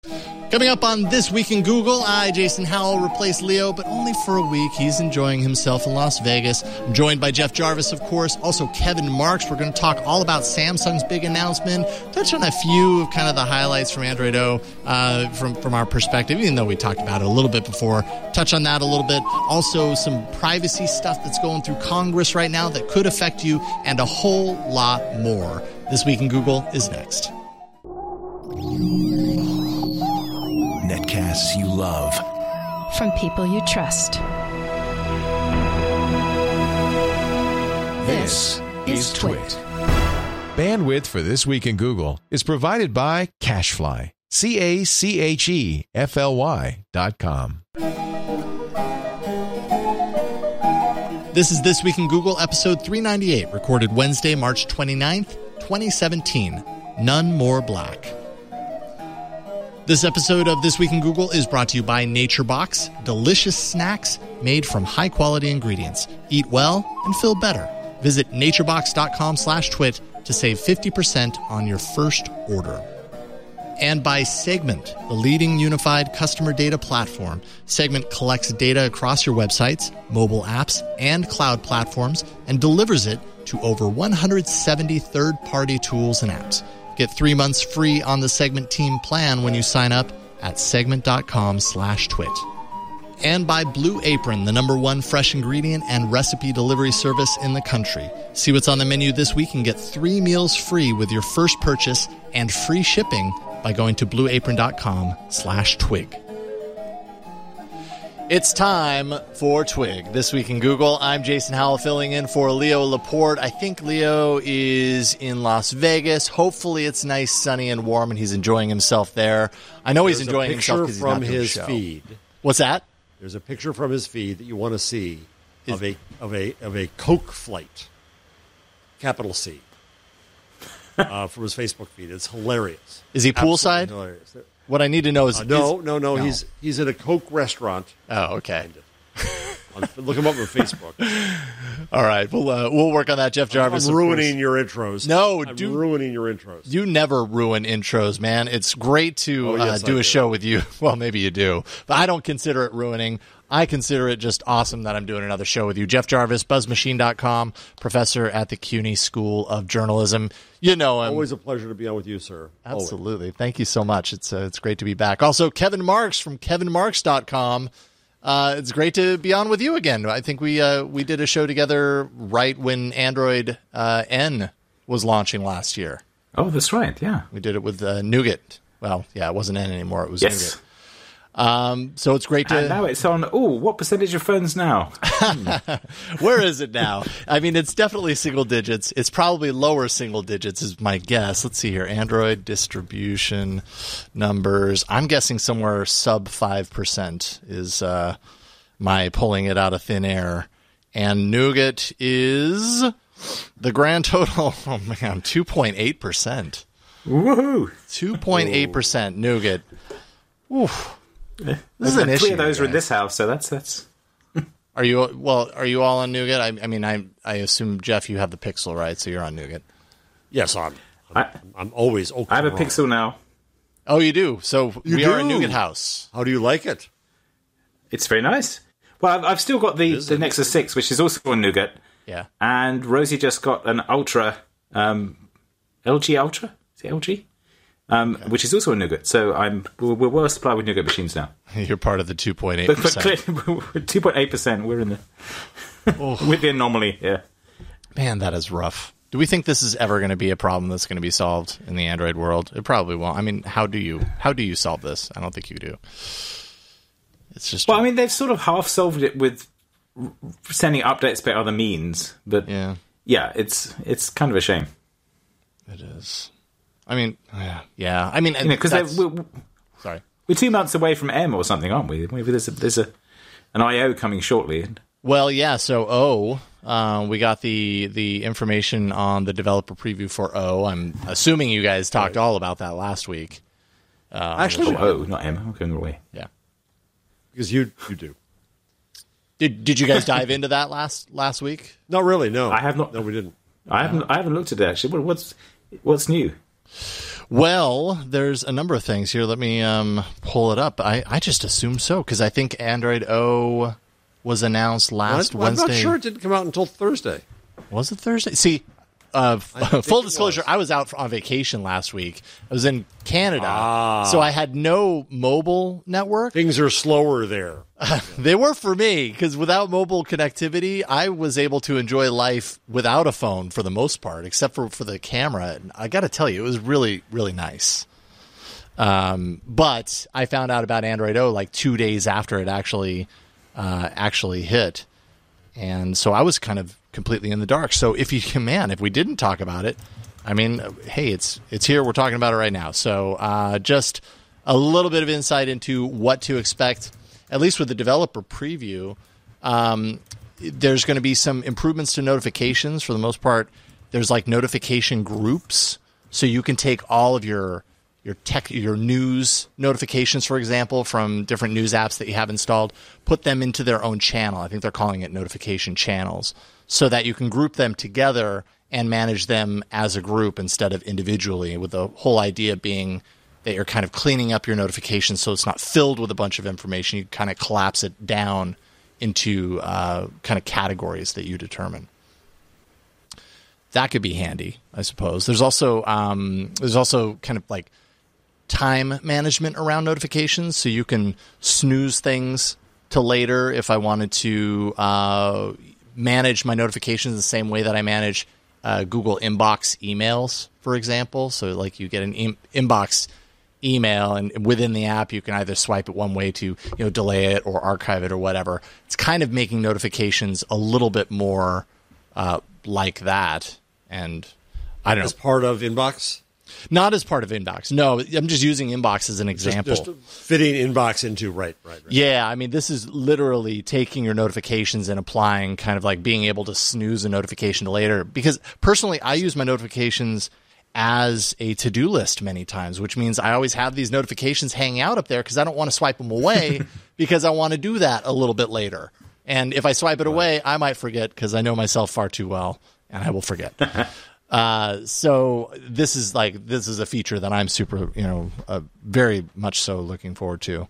Coming up on This Week in Google, I, Jason Howell, replace Leo, but only for a week. He's enjoying himself in Las Vegas. I'm joined by Jeff Jarvis, of course, also Kevin Marks. We're going to talk all about Samsung's big announcement, touch on a few of kind of the highlights from Android O from our perspective, even though we talked about it a little bit before. Touch on that a little bit. Also, some privacy stuff that's going through Congress right now that could affect you, and a whole lot more. This Week in Google is next. Netcasts you love. From people you trust. This is Twit. Bandwidth for This Week in Google is provided by CacheFly. CacheFly.com. This is This Week in Google, episode 398, recorded Wednesday, March 29th, 2017. None More Black. This episode of This Week in Google is brought to you by NatureBox, delicious snacks made from high-quality ingredients. Eat well and feel better. Visit naturebox.com/twit to save 50% on your first order. And by Segment, the leading unified customer data platform. Segment collects data across your websites, mobile apps, and cloud platforms and delivers it to over 170 third-party tools and apps. Get 3 months free on the Segment team plan when you sign up at segment.com/twit. And by Blue Apron, the #1 fresh ingredient and recipe delivery service in the country. See what's on the menu this week and get 3 meals free with your first purchase and free shipping by going to blueapron.com/twig. It's time for Twig. This Week in Google, I'm Jason Howell filling in for Leo Laporte. I think Leo is in Las Vegas. Hopefully it's nice, sunny, and warm, and he's enjoying himself there. I know he's enjoying himself because he's not doing a show. There's a picture from his feed. What's that? There's a picture from his feed that you want to see of a Coke flight, capital C, from his Facebook feed. It's hilarious. Is he poolside? Hilarious. What I need to know is... No. He's at a Coke restaurant. Oh, okay. Look him up on Facebook. All right, we'll work on that, Jeff Jarvis. I'm ruining your intros. No, I'm ruining your intros. You never ruin intros, man. It's great to do a show with you. Well, maybe you do, but I don't consider it ruining. I consider it just awesome that I'm doing another show with you. Jeff Jarvis, BuzzMachine.com, professor at the CUNY School of Journalism. You know him. Always a pleasure to be on with you, sir. Absolutely. Always. Thank you so much. It's great to be back. Also, Kevin Marks from KevinMarks.com. It's great to be on with you again. I think we did a show together right when Android N was launching last year. Oh, that's right. Yeah, we did it with Nougat. Well, yeah, it wasn't N anymore. It was Nougat. So it's great to... And now it's on... Oh, what percentage of phones now? Where is it now? I mean, it's definitely single digits. It's probably lower single digits is my guess. Let's see here. Android distribution numbers. I'm guessing somewhere sub 5% is my pulling it out of thin air. And Nougat is the grand total. Oh, man, 2.8%. Woohoo! 2.8% Nougat. Oof. This is an issue. 3 of those are in this house, so that's. Are you all on Nougat? I mean, I assume, Jeff, you have the Pixel, right? So you're on Nougat. Yes, I'm always okay. I have a Pixel now. Oh, you do? So we are a Nougat house. How do you like it? It's very nice. Well, I've still got the Nexus 6, which is also on Nougat. Yeah. And Rosie just got an Ultra, LG Ultra? Is it LG? Which is also a Nougat. So we're well supplied with Nougat machines now. You're part of the 2.8%. 2.8%. We're in the with the anomaly. Yeah. Man, that is rough. Do we think this is ever going to be a problem that's going to be solved in the Android world? It probably won't. I mean, how do you solve this? I don't think you do. It's just... Well, I mean, they've sort of half solved it with sending updates by other means. But yeah, it's kind of a shame. It is. I mean, yeah. I mean, because sorry, we're 2 months away from M or something, aren't we? Maybe there's an I/O coming shortly. Well, yeah. So we got the information on the developer preview for O. I'm assuming you guys talked all about that last week. Actually, O, not M. I'm going away. Yeah, because you do. Did you guys dive into that last week? Not really. No, I have not. No, we didn't. I haven't looked at it actually. What's new? Well, there's a number of things here. Let me pull it up. I just assume so, because I think Android O was announced last Wednesday. I'm not sure it didn't come out until Thursday. Was it Thursday? See, full disclosure, I was out on vacation last week. I was in Canada, so I had no mobile network. Things are slower there. They were for me, because without mobile connectivity, I was able to enjoy life without a phone for the most part, except for the camera. And I got to tell you, it was really, really nice. But I found out about Android O like 2 days after it actually hit. And so I was kind of completely in the dark. So if we didn't talk about it, I mean, hey, it's here. We're talking about it right now. So just a little bit of insight into what to expect, at least with the developer preview. There's going to be some improvements to notifications. For the most part, there's like notification groups. So you can take all of your news notifications, for example, from different news apps that you have installed, put them into their own channel. I think they're calling it notification channels, so that you can group them together and manage them as a group instead of individually, with the whole idea being that you're kind of cleaning up your notifications so it's not filled with a bunch of information. You kind of collapse it down into kind of categories that you determine. That could be handy, I suppose. There's also kind of like time management around notifications, so you can snooze things to later if I wanted to manage my notifications the same way that I manage Google Inbox emails, for example. So like you get an inbox email, and within the app you can either swipe it one way to delay it or archive it or whatever. It's kind of making notifications a little bit more like that. And I don't know. As part of Inbox? Not as part of Inbox. No, I'm just using Inbox as an example. Just fitting Inbox into, right. Yeah, I mean, this is literally taking your notifications and applying kind of like being able to snooze a notification to later. Because personally, I use my notifications as a to-do list many times, which means I always have these notifications hanging out up there because I don't want to swipe them away because I want to do that a little bit later. And if I swipe it away, I might forget because I know myself far too well, and I will forget. So this is a feature that I'm super, very much so looking forward to.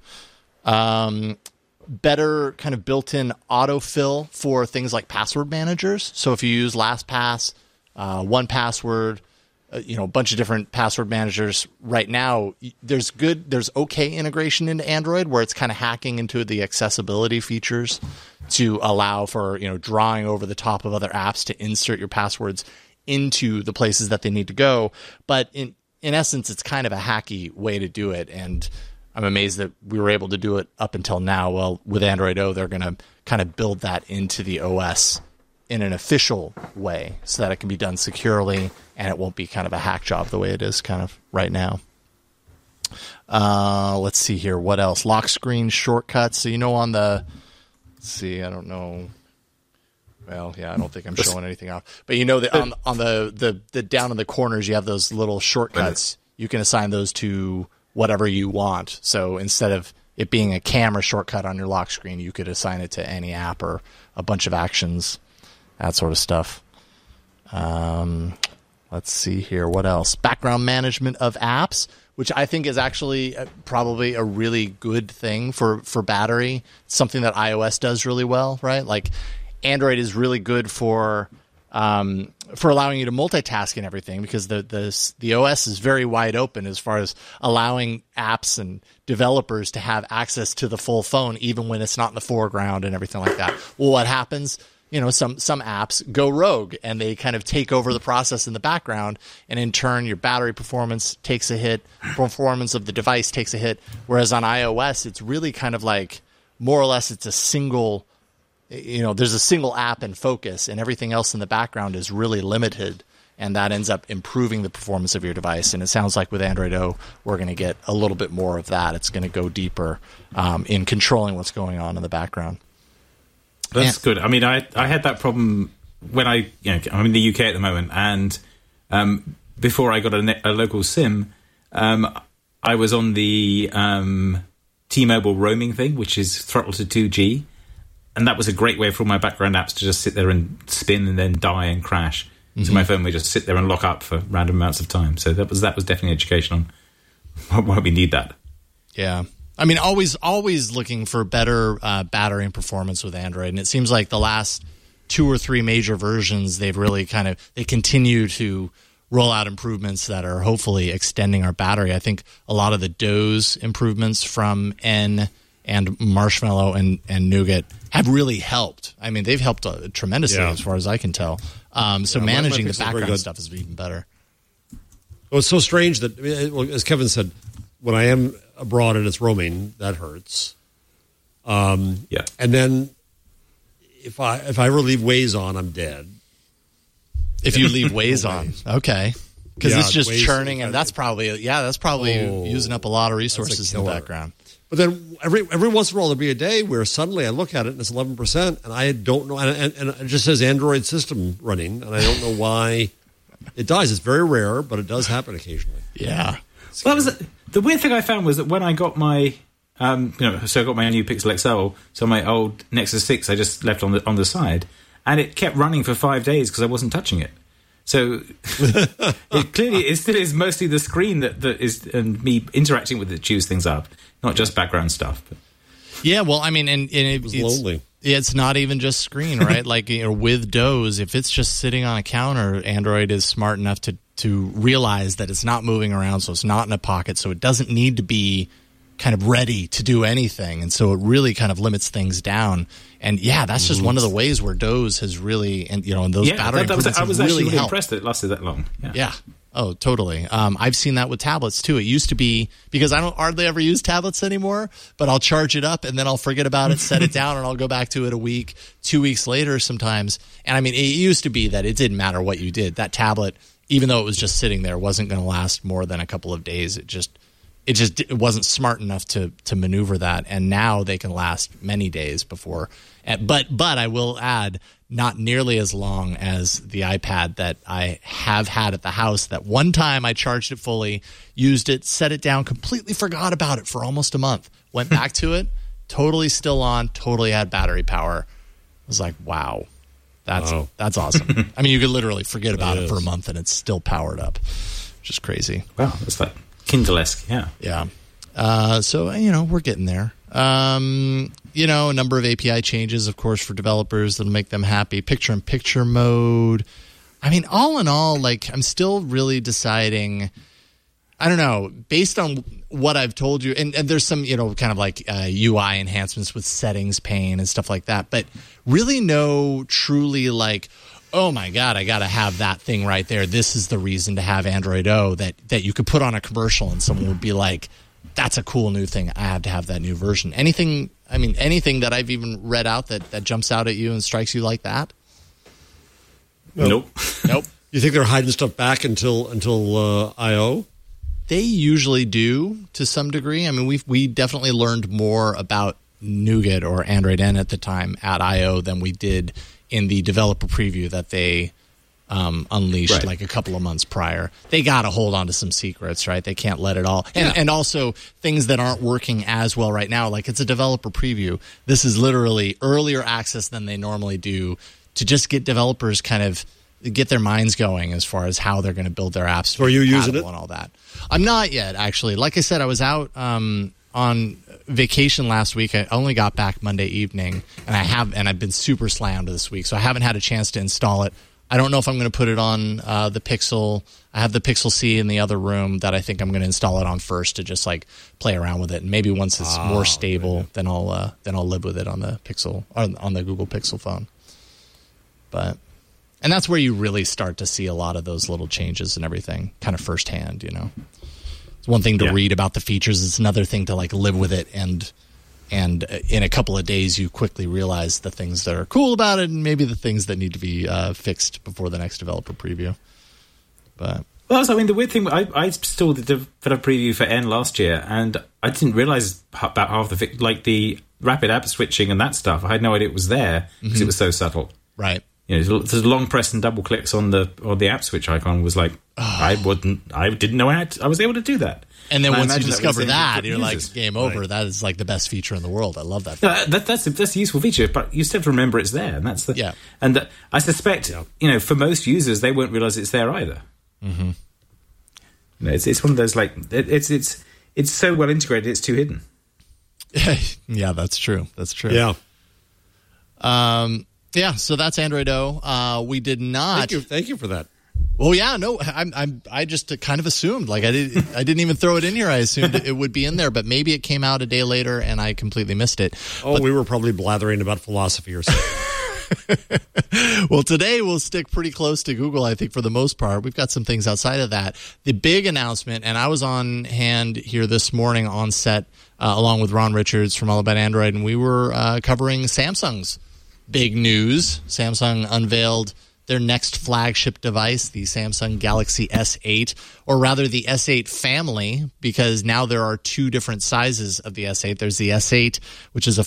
Better kind of built-in autofill for things like password managers. So if you use LastPass, 1Password, a bunch of different password managers right now, there's okay integration into Android where it's kind of hacking into the accessibility features to allow for, drawing over the top of other apps to insert your passwords into the places that they need to go. But in essence, it's kind of a hacky way to do it. And I'm amazed that we were able to do it up until now. Well, with Android O, they're going to kind of build that into the OS in an official way so that it can be done securely and it won't be kind of a hack job the way it is kind of right now. Let's see here. What else? Lock screen shortcuts. So, on the... Let's see. I don't know. Well, yeah, I don't think I'm showing anything off. But that on the down in the corners, you have those little shortcuts. You can assign those to whatever you want. So instead of it being a camera shortcut on your lock screen, you could assign it to any app or a bunch of actions, that sort of stuff. Let's see here. What else? Background management of apps, which I think is actually probably a really good thing for battery. It's something that iOS does really well, right? Like Android is really good for allowing you to multitask and everything because the OS is very wide open as far as allowing apps and developers to have access to the full phone even when it's not in the foreground and everything like that. Well, what happens? Some apps go rogue and they kind of take over the process in the background, and in turn your battery performance takes a hit, performance of the device takes a hit, whereas on iOS it's really kind of like more or less it's a single there's a single app in focus and everything else in the background is really limited, and that ends up improving the performance of your device. And it sounds like with Android O, we're going to get a little bit more of that. It's going to go deeper in controlling what's going on in the background. That's good. I mean, I had that problem when I'm in the UK at the moment, and before I got a local SIM, I was on the T-Mobile roaming thing, which is throttle to 2G. And that was a great way for all my background apps to just sit there and spin and then die and crash. So my phone would just sit there and lock up for random amounts of time. So that was definitely education on why we need that. Yeah. I mean, always looking for better battery and performance with Android. And it seems like the last 2 or 3 major versions, they've really they continue to roll out improvements that are hopefully extending our battery. I think a lot of the Doze improvements from N and Marshmallow and Nougat have really helped. I mean, they've helped tremendously as far as I can tell. So managing the background stuff is even better. Well, it's so strange that, as Kevin said, when I am abroad and it's roaming, that hurts. And then if I ever leave Waze on, I'm dead. If you leave Waze on, okay, because it's just Waze, churning, and that's probably using up a lot of resources in the background. But then every once in a while there'll be a day where suddenly I look at it and it's 11%, and I don't know, and it just says Android system running, and I don't know why it dies. It's very rare, but it does happen occasionally. Yeah. Well, the weird thing I found was that when I got my, so I got my new Pixel XL, so my old Nexus 6 I just left on the side. And it kept running for 5 days because I wasn't touching it. So it still is mostly the screen that is, and me interacting with it chews things up, not just background stuff. But. Yeah, well, I mean, and it's lonely. It's not even just screen, right? Like, with Doze, if it's just sitting on a counter, Android is smart enough to realize that it's not moving around, so it's not in a pocket, so it doesn't need to be kind of ready to do anything, and so it really kind of limits things down. And that's just one of the ways where Doze has really, and those battery improvements I was really actually really helped. impressed that it lasted that long. Yeah. Oh, totally. I've seen that with tablets too. It used to be, because I don't hardly ever use tablets anymore, but I'll charge it up and then I'll forget about it, set it down, and I'll go back to it a week, 2 weeks later sometimes. And I mean, it used to be that it didn't matter what you did. That tablet, even though it was just sitting there, wasn't going to last more than a couple of days. It wasn't smart enough to maneuver that, and now they can last many days before. But I will add, not nearly as long as the iPad that I have had at the house. That one time I charged it fully, used it, set it down, completely forgot about it for almost a month. Went back to it, totally still on, totally had battery power. I was like, wow, that's awesome. I mean, you could literally forget about it for a month and it's still powered up, which is crazy. Wow, that's like Kindle-esque, yeah. Yeah. So, we're getting there. A number of API changes, of course, for developers that'll make them happy. Picture-in-picture mode. I mean, all in all, like, I'm still really deciding, I don't know, based on what I've told you, and there's some, kind of like UI enhancements with settings pane and stuff like that, but really no truly like, oh my God, I got to have that thing right there. This is the reason to have Android O, that you could put on a commercial and someone would be like, that's a cool new thing. I have to have that new version. Anything that I've even read out that jumps out at you and strikes you like that? Nope. You think they're hiding stuff back until I/O? They usually do to some degree. I mean, we definitely learned more about Nougat or Android N at the time at I/O than we did in the developer preview that they unleashed like a couple of months prior. They got to hold on to some secrets, right? They can't let it all. And also things that aren't working as well right now, like it's a developer preview. This is literally earlier access than they normally do to just get developers kind of get their minds going as far as how they're going to build their apps. So are you using it? And all that. I'm not yet, actually. Like I said, I was out on vacation last week. I only got back Monday evening, and I've been super slammed this week, so I haven't had a chance to install it. I don't know if I'm going to put it on the Pixel. I have the Pixel C in the other room that I think I'm going to install it on first to just like play around with it. And maybe once it's more stable, then I'll live with it on the Pixel or on the Google Pixel phone. And that's where you really start to see a lot of those little changes and everything kind of firsthand. It's one thing to read about the features. It's another thing to like live with it and in a couple of days, you quickly realize the things that are cool about it and maybe the things that need to be fixed before the next developer preview. But the weird thing, I installed the developer preview for N last year, and I didn't realize about half the rapid app switching and that stuff. I had no idea it was there because it was so subtle. Right. there's long press and double clicks on the app switch icon was like, I didn't know I was able to do that. And then once you discover that, you're like, game over. Right. That is like the best feature in the world. I love that. No, that's a useful feature, but you still have to remember it's there, and that's the And I suspect for most users they won't realize it's there either. Mm-hmm. It's one of those like it's so well integrated it's too hidden. Yeah, that's true. Yeah. Yeah. So that's Android O. We did not. Thank you for that. Well, yeah, no, I just kind of assumed, like I didn't even throw it in here. I assumed it would be in there, but maybe it came out a day later and I completely missed it. We were probably blathering about philosophy or something. Well, today we'll stick pretty close to Google, I think, for the most part. We've got some things outside of that. The big announcement, and I was on hand here this morning on set along with Ron Richards from All About Android, and we were covering Samsung's big news. Samsung unveiled their next flagship device, the Samsung Galaxy S8, or rather the S8 family, because now there are two different sizes of the S8. There's the S8, which is a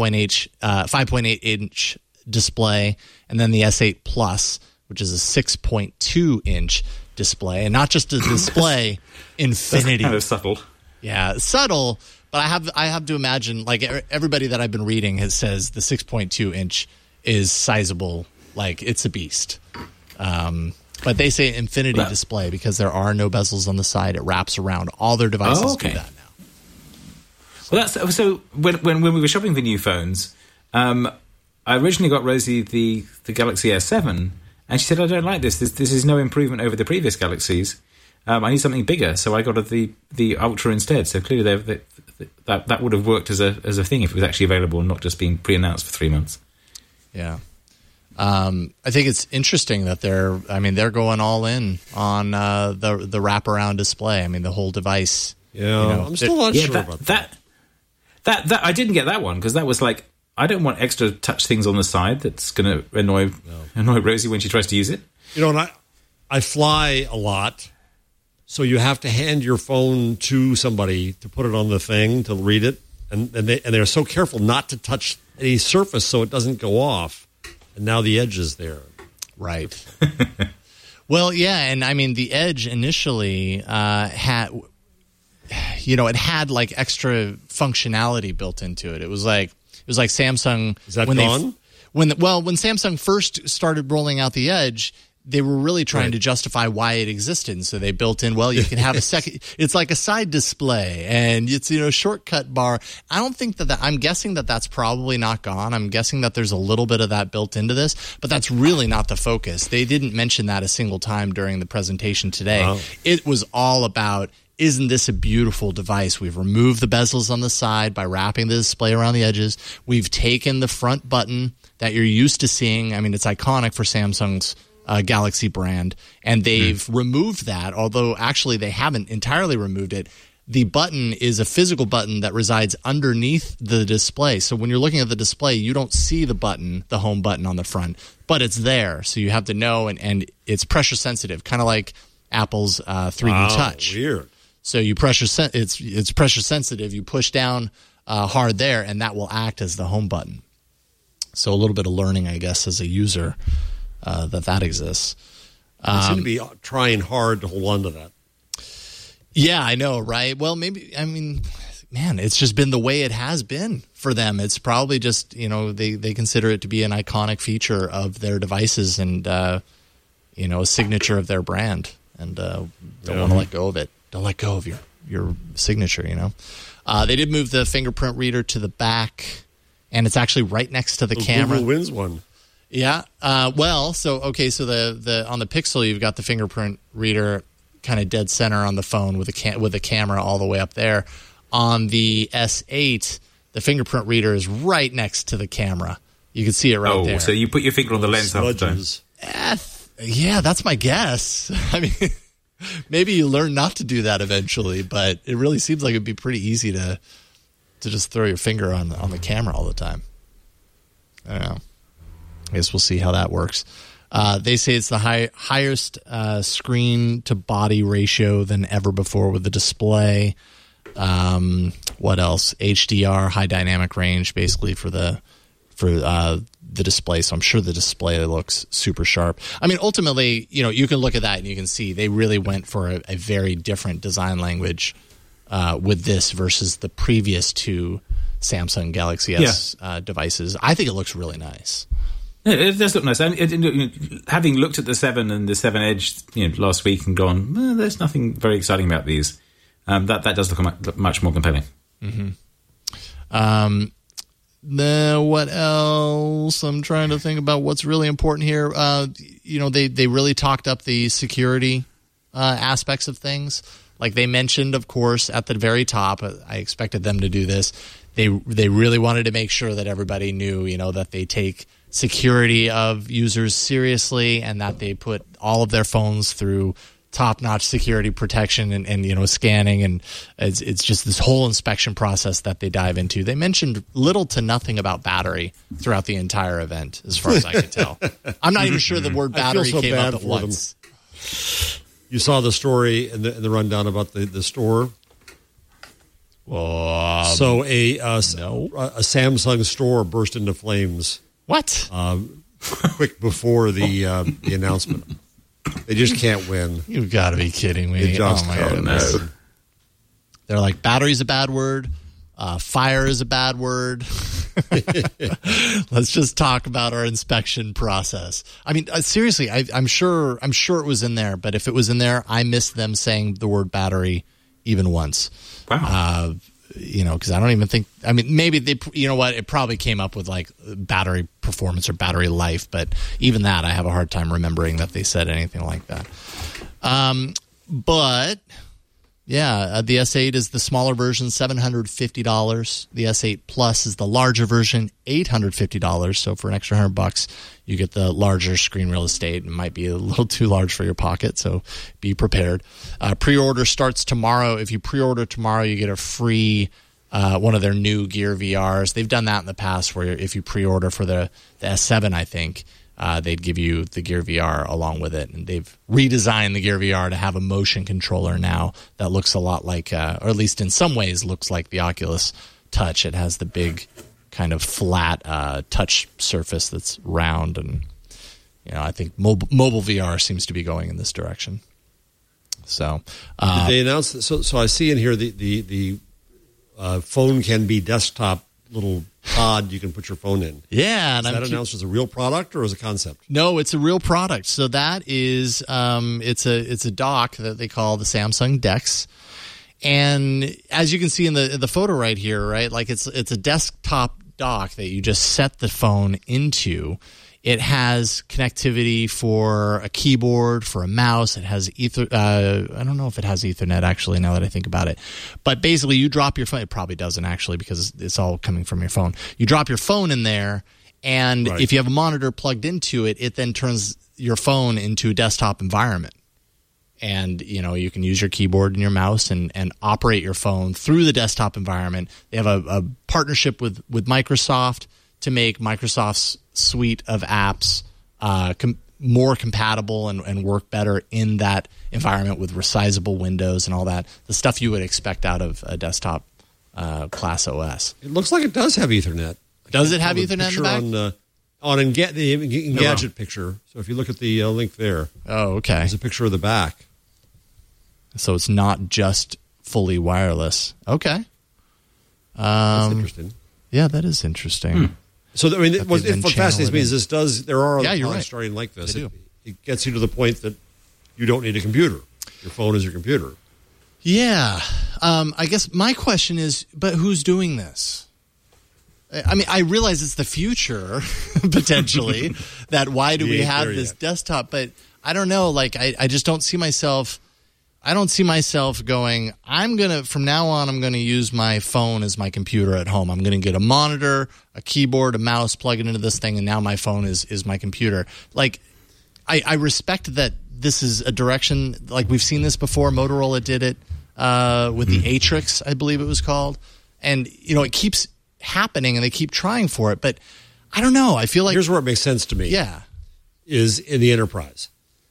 5.8-inch display, and then the S8 Plus, which is a 6.2-inch display. And not just a display, infinity. That's kind of subtle. Yeah, subtle, but I have to imagine, like everybody that I've been reading says the 6.2-inch is sizable. Like, it's a beast. But they say infinity display because there are no bezels on the side. It wraps around. All their devices do that now. Well, so when we were shopping for new phones, I originally got Rosie the Galaxy S7, and she said, I don't like this. This is no improvement over the previous Galaxies. I need something bigger, so I got the Ultra instead. So clearly that would have worked as a thing if it was actually available and not just being pre-announced for 3 months. Yeah. I think it's interesting that they're going all in on the wraparound display. I mean, the whole device. Yeah, I'm still not sure about that. That I didn't get that one because that was like, I don't want extra touch things on the side that's going to annoy Rosie when she tries to use it. And I fly a lot, so you have to hand your phone to somebody to put it on the thing to read it, and they're so careful not to touch any surface so it doesn't go off. And now the Edge is there. Right. Well, yeah, and I mean the Edge initially had like extra functionality built into it. It was like Samsung. Is that gone? When Samsung first started rolling out the Edge, they were really trying to justify why it existed. And so they built in, you can have a second, it's like a side display and it's, shortcut bar. I don't think I'm guessing that that's probably not gone. I'm guessing that there's a little bit of that built into this, but that's really not the focus. They didn't mention that a single time during the presentation today. Wow. It was all about, isn't this a beautiful device? We've removed the bezels on the side by wrapping the display around the edges. We've taken the front button that you're used to seeing. I mean, it's iconic for Samsung's Galaxy brand, and they've removed that, although actually they haven't entirely removed it. The button is a physical button that resides underneath the display. So when you're looking at the display, you don't see the button, the home button on the front, but it's there. So you have to know, and it's pressure sensitive, kind of like Apple's 3D Touch. Weird. So you it's pressure sensitive. You push down hard there, and that will act as the home button. So a little bit of learning, I guess, as a user. That exists. They seem to be trying hard to hold on to that. Yeah, I know, right? Well, maybe, I mean, man, it's just been the way it has been for them. It's probably just, they consider it to be an iconic feature of their devices and, a signature of their brand and don't want to let go of it. Don't let go of your signature, They did move the fingerprint reader to the back, and it's actually right next to the camera. Google wins one. Yeah. So the on the Pixel, you've got the fingerprint reader kind of dead center on the phone with a camera all the way up there. On the S8, the fingerprint reader is right next to the camera. You can see it right there. Oh, so you put your finger on the lens half the time. Yeah, that's my guess. I mean, maybe you learn not to do that eventually, but it really seems like it'd be pretty easy to just throw your finger on the camera all the time. I don't know. I guess we'll see how that works. They say it's the highest screen-to-body ratio than ever before with the display. What else? HDR, high dynamic range, basically for the display. So I'm sure the display looks super sharp. I mean, ultimately, you can look at that and you can see they really went for a very different design language with this versus the previous two Samsung Galaxy S devices. I think it looks really nice. Yeah, it does look nice. And having looked at the 7 and the 7 Edge last week and gone, there's nothing very exciting about these. That does look much more compelling. Mm-hmm. What else? I'm trying to think about what's really important here. They really talked up the security aspects of things. Like they mentioned, of course, at the very top, I expected them to do this. They really wanted to make sure that everybody knew, that they take security of users seriously and that they put all of their phones through top-notch security protection and scanning, and it's just this whole inspection process that they dive into. They mentioned little to nothing about battery throughout the entire event, as far as I could tell. I'm not even sure the word battery came up at once. You saw the story in the rundown about the store. So a Samsung store burst into flames. What? Quick before the announcement. They just can't win. You've got to be kidding me. Oh my goodness. No. They're like, battery's a bad word. Fire is a bad word. Let's just talk about our inspection process. I mean, seriously, I'm sure it was in there, but if it was in there, I missed them saying the word battery even once. Wow. Because I don't even think, I mean, maybe it probably came up with like battery performance or battery life, but even that, I have a hard time remembering that they said anything like that. But yeah, the S8 is the smaller version, $750. The S8 Plus is the larger version, $850. So for an extra $100, you get the larger screen real estate. It might be a little too large for your pocket, so be prepared. Pre-order starts tomorrow. If you pre-order tomorrow, you get a free one of their new Gear VRs. They've done that in the past, where if you pre-order for the S7, I think, they'd give you the Gear VR along with it. And they've redesigned the Gear VR to have a motion controller now that looks a lot like, or at least in some ways looks like the Oculus Touch. It has the big kind of flat touch surface that's round. And, I think mobile VR seems to be going in this direction. So did they announce that? So I see in here the phone can be desktop little pod you can put your phone in. Yeah. And is that announced as a real product or as a concept? No, it's a real product. So that is it's a dock that they call the Samsung DeX. And as you can see in the photo right here, right, like it's a desktop dock that you just set the phone into. It has connectivity for a keyboard, for a mouse. It has I don't know if it has Ethernet, actually, now that I think about it. But basically, you drop your phone. It probably doesn't, actually, because it's all coming from your phone. You drop your phone in there, and if you have a monitor plugged into it, it then turns your phone into a desktop environment. And, you can use your keyboard and your mouse and operate your phone through the desktop environment. They have a partnership with Microsoft to make Microsoft's suite of apps more compatible and work better in that environment with resizable windows and all that. The stuff you would expect out of a desktop class OS. It looks like it does have Ethernet. Does it have Ethernet in the back? The Engadget picture. So if you look at the link there. Oh, okay. There's a picture of the back. So it's not just fully wireless. Okay. That's interesting. Yeah, that is interesting. So, I mean, what fascinates me is there are other products starting like this. It gets you to the point that you don't need a computer. Your phone is your computer. Yeah. I guess my question is, but who's doing this? I mean, I realize it's the future, potentially, that why do we have this desktop? But I don't know. Like, I just don't see myself... I don't see myself going, from now on, I'm going to use my phone as my computer at home. I'm going to get a monitor, a keyboard, a mouse, plug it into this thing, and now my phone is my computer. Like, I respect that this is a direction, like we've seen this before. Motorola did it with the Atrix, I believe it was called. And, it keeps happening, and they keep trying for it. But I don't know. I feel like... Here's where it makes sense to me. Yeah. Is in the enterprise.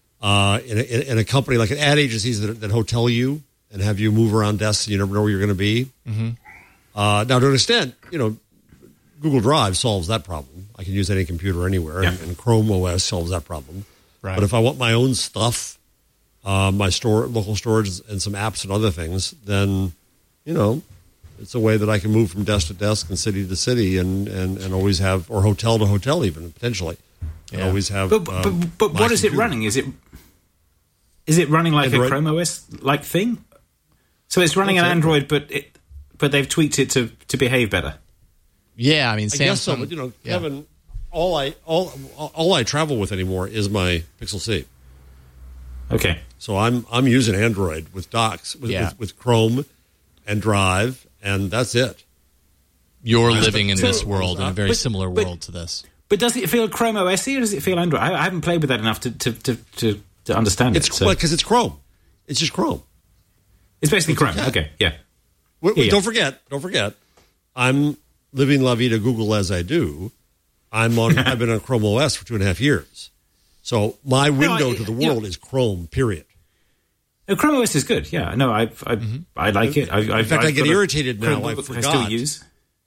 In a company like ad agencies that hotel you and have you move around desks and you never know where you're going to be. Mm-hmm. Now, to an extent, Google Drive solves that problem. I can use any computer anywhere, and Chrome OS solves that problem. Right. But if I want my own stuff, my local storage, and some apps and other things, then, it's a way that I can move from desk to desk and city to city and always have, or hotel to hotel even, potentially. And always have. But what is it running? Is it running like Android? A Chrome OS like thing? So it's running an Android, but they've tweaked it to behave better. Yeah, I mean, Samsung. I guess so, but Kevin, all I travel with anymore is my Pixel C. Okay. So I'm using Android with docks with Chrome and Drive, and that's it. You're living in this world, in a very similar world to this. But does it feel Chrome OS-y or does it feel Android? I haven't played with that enough to understand it. Because it's Chrome. It's just Chrome. It's basically Chrome. Okay, yeah. Don't forget. I'm living La Vida Google as I do. I've been on Chrome OS for 2.5 years. So my window to the world is Chrome, period. Chrome OS is good. Yeah, no, I like it. In fact, I get irritated now. I forgot. I still use.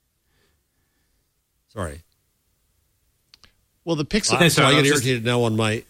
Sorry. Well, the Pixel. I get irritated now on my.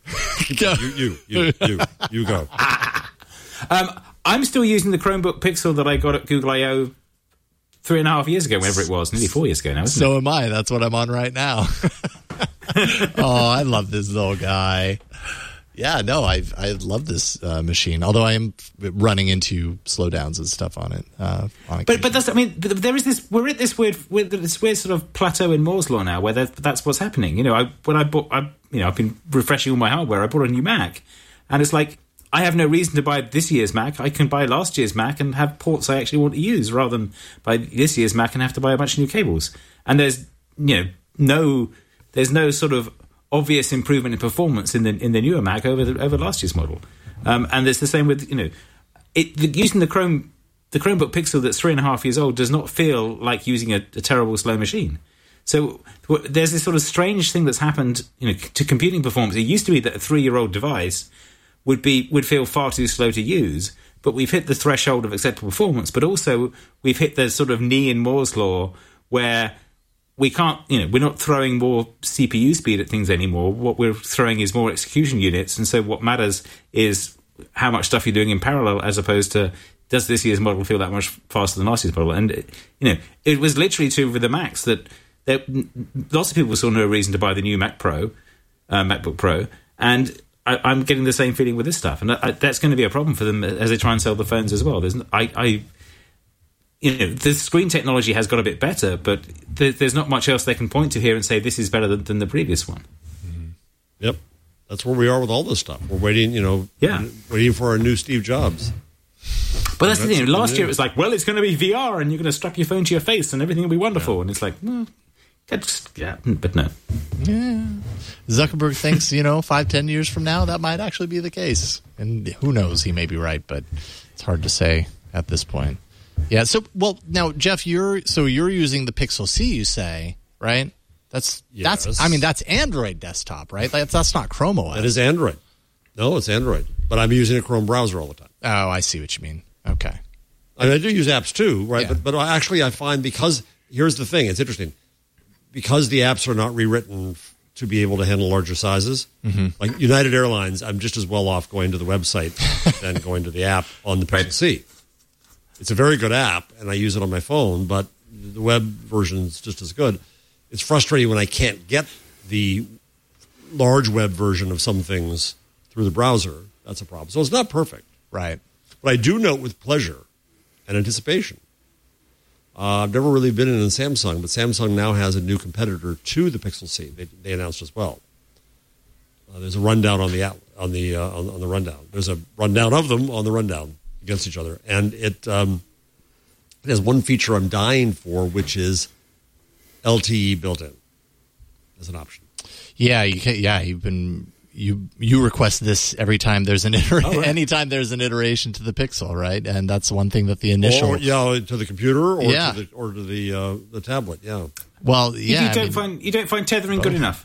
You go. I'm still using the Chromebook Pixel that I got at Google I/O 3.5 years ago, whenever it was, nearly 4 years ago now. So am I. That's what I'm on right now. Oh, I love this little guy. Yeah, no, I love this machine. Although I am running into slowdowns and stuff on it. But that's, I mean, there is this. We're at this weird sort of plateau in Moore's law now, where that's what's happening. I've been refreshing all my hardware. I bought a new Mac, and it's like I have no reason to buy this year's Mac. I can buy last year's Mac and have ports I actually want to use, rather than buy this year's Mac and have to buy a bunch of new cables. And there's no sort of obvious improvement in performance in the newer Mac over last year's model, and it's the same with using the Chromebook Pixel that's 3.5 years old does not feel like using a terrible slow machine. So there's this sort of strange thing that's happened, to computing performance. It used to be that a 3-year-old device would feel far too slow to use, but we've hit the threshold of acceptable performance. But also we've hit the sort of knee in Moore's law where we can't, we're not throwing more CPU speed at things anymore. What we're throwing is more execution units. And so what matters is how much stuff you're doing in parallel, as opposed to, does this year's model feel that much faster than last year's model? And, it was literally true with the Macs that lots of people saw no reason to buy the new MacBook Pro. And I'm getting the same feeling with this stuff. And that's going to be a problem for them as they try and sell the phones as well. The screen technology has got a bit better, but there's not much else they can point to here and say this is better than the previous one. Mm-hmm. Yep. That's where we are with all this stuff. We're waiting, waiting for our new Steve Jobs. But that's the thing. Last year it was like, well, it's going to be VR and you're going to strap your phone to your face and everything will be wonderful. Yeah. And it's like, but no. Yeah. Zuckerberg thinks, 5-10 years from now, that might actually be the case. And who knows, he may be right, but it's hard to say at this point. Yeah. So, now, Jeff, you're using the Pixel C, you say, right? That's Android desktop, right? That's not Chrome OS. That is Android. No, it's Android. But I'm using a Chrome browser all the time. Oh, I see what you mean. Okay. I do use apps too, right? Yeah. But actually I find, because here's the thing, it's interesting. Because the apps are not rewritten to be able to handle larger sizes, like United Airlines, I'm just as well off going to the website than going to the app on the Pixel C. It's a very good app, and I use it on my phone, but the web version is just as good. It's frustrating when I can't get the large web version of some things through the browser. That's a problem. So it's not perfect. Right. But I do note with pleasure and anticipation. I've never really been in Samsung, but Samsung now has a new competitor to the Pixel C. They announced as well. There's a rundown on the rundown. There's a rundown of them on the rundown against each other, and it has one feature I'm dying for, which is LTE built in as an option. Yeah, you request this every time there's an anytime there's an iteration to the Pixel, right? And that's one thing that the initial to the computer or to the tablet. Yeah. Well, yeah. You don't find tethering good enough.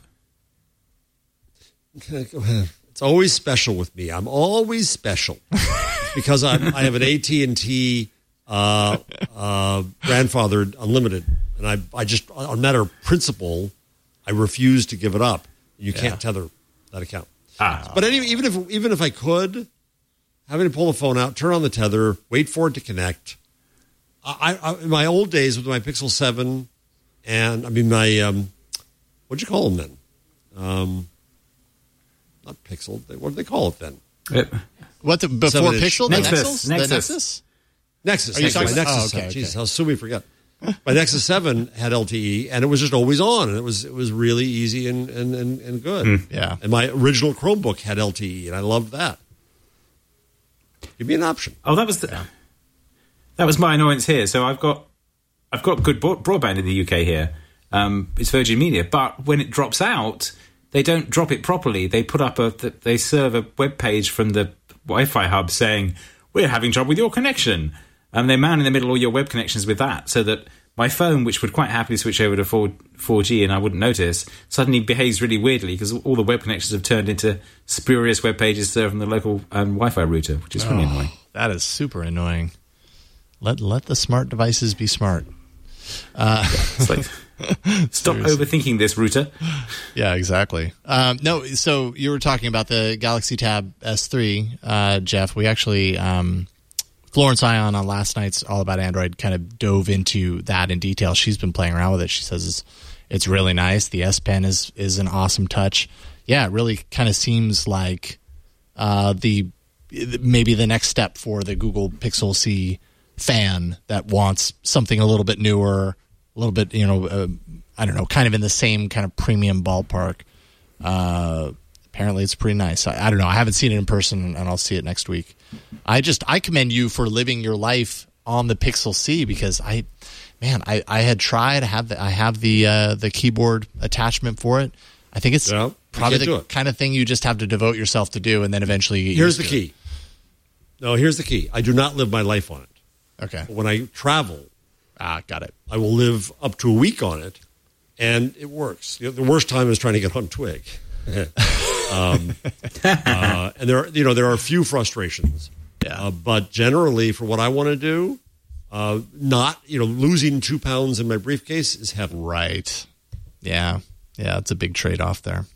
It's always special with me. I'm always special because I have an AT&T grandfathered unlimited And I just, on a matter of principle, I refuse to give it up. You can't tether that account. But even if I could, having to pull the phone out, turn on the tether, wait for it to connect. I in my old days with my Pixel 7 and, I mean, my, what'd you call them then? Not Pixel. What did they call it then? Before Pixel? Nexus. The Nexus? Nexus. Are you talking my Nexus 7. Jesus, how soon we forget. My Nexus 7 had LTE, and it was just always on, and it was really easy and good. Yeah. And my original Chromebook had LTE, and I loved that. Give me an option. Oh, that was my annoyance here. So I've got good broadband in the UK here. It's Virgin Media, but when it drops out, they don't drop it properly. They put up they serve a web page from the Wi-Fi hub saying, we're having trouble with your connection. And they man in the middle all your web connections with that, so that my phone, which would quite happily switch over to 4G and I wouldn't notice, suddenly behaves really weirdly because all the web connections have turned into spurious web pages served from the local Wi-Fi router, which is really annoying. That is super annoying. Let the smart devices be smart. It's like, stop overthinking this, router. Yeah, exactly. No, so you were talking about the Galaxy Tab S3, Jeff. We actually, Florence Ion on last night's All About Android kind of dove into that in detail. She's been playing around with it. She says it's really nice. The S Pen is an awesome touch. Yeah, it really kind of seems like maybe the next step for the Google Pixel C fan that wants something a little bit newer, a little bit, I don't know, kind of in the same kind of premium ballpark. Apparently it's pretty nice. I don't know. I haven't seen it in person, and I'll see it next week. I commend you for living your life on the Pixel C, because I had tried. I have the keyboard attachment for it. I think it's probably the kind of thing you just have to devote yourself to do, and then eventually you get Here's the key. No, here's the key. I do not live my life on it. Okay. But when I travel, got it. I will live up to a week on it, and it works. The worst time is trying to get on Twig. And there are a few frustrations. Yeah. But generally, for what I want to do, not losing 2 pounds in my briefcase is heaven. Right. Yeah. It's a big trade-off there.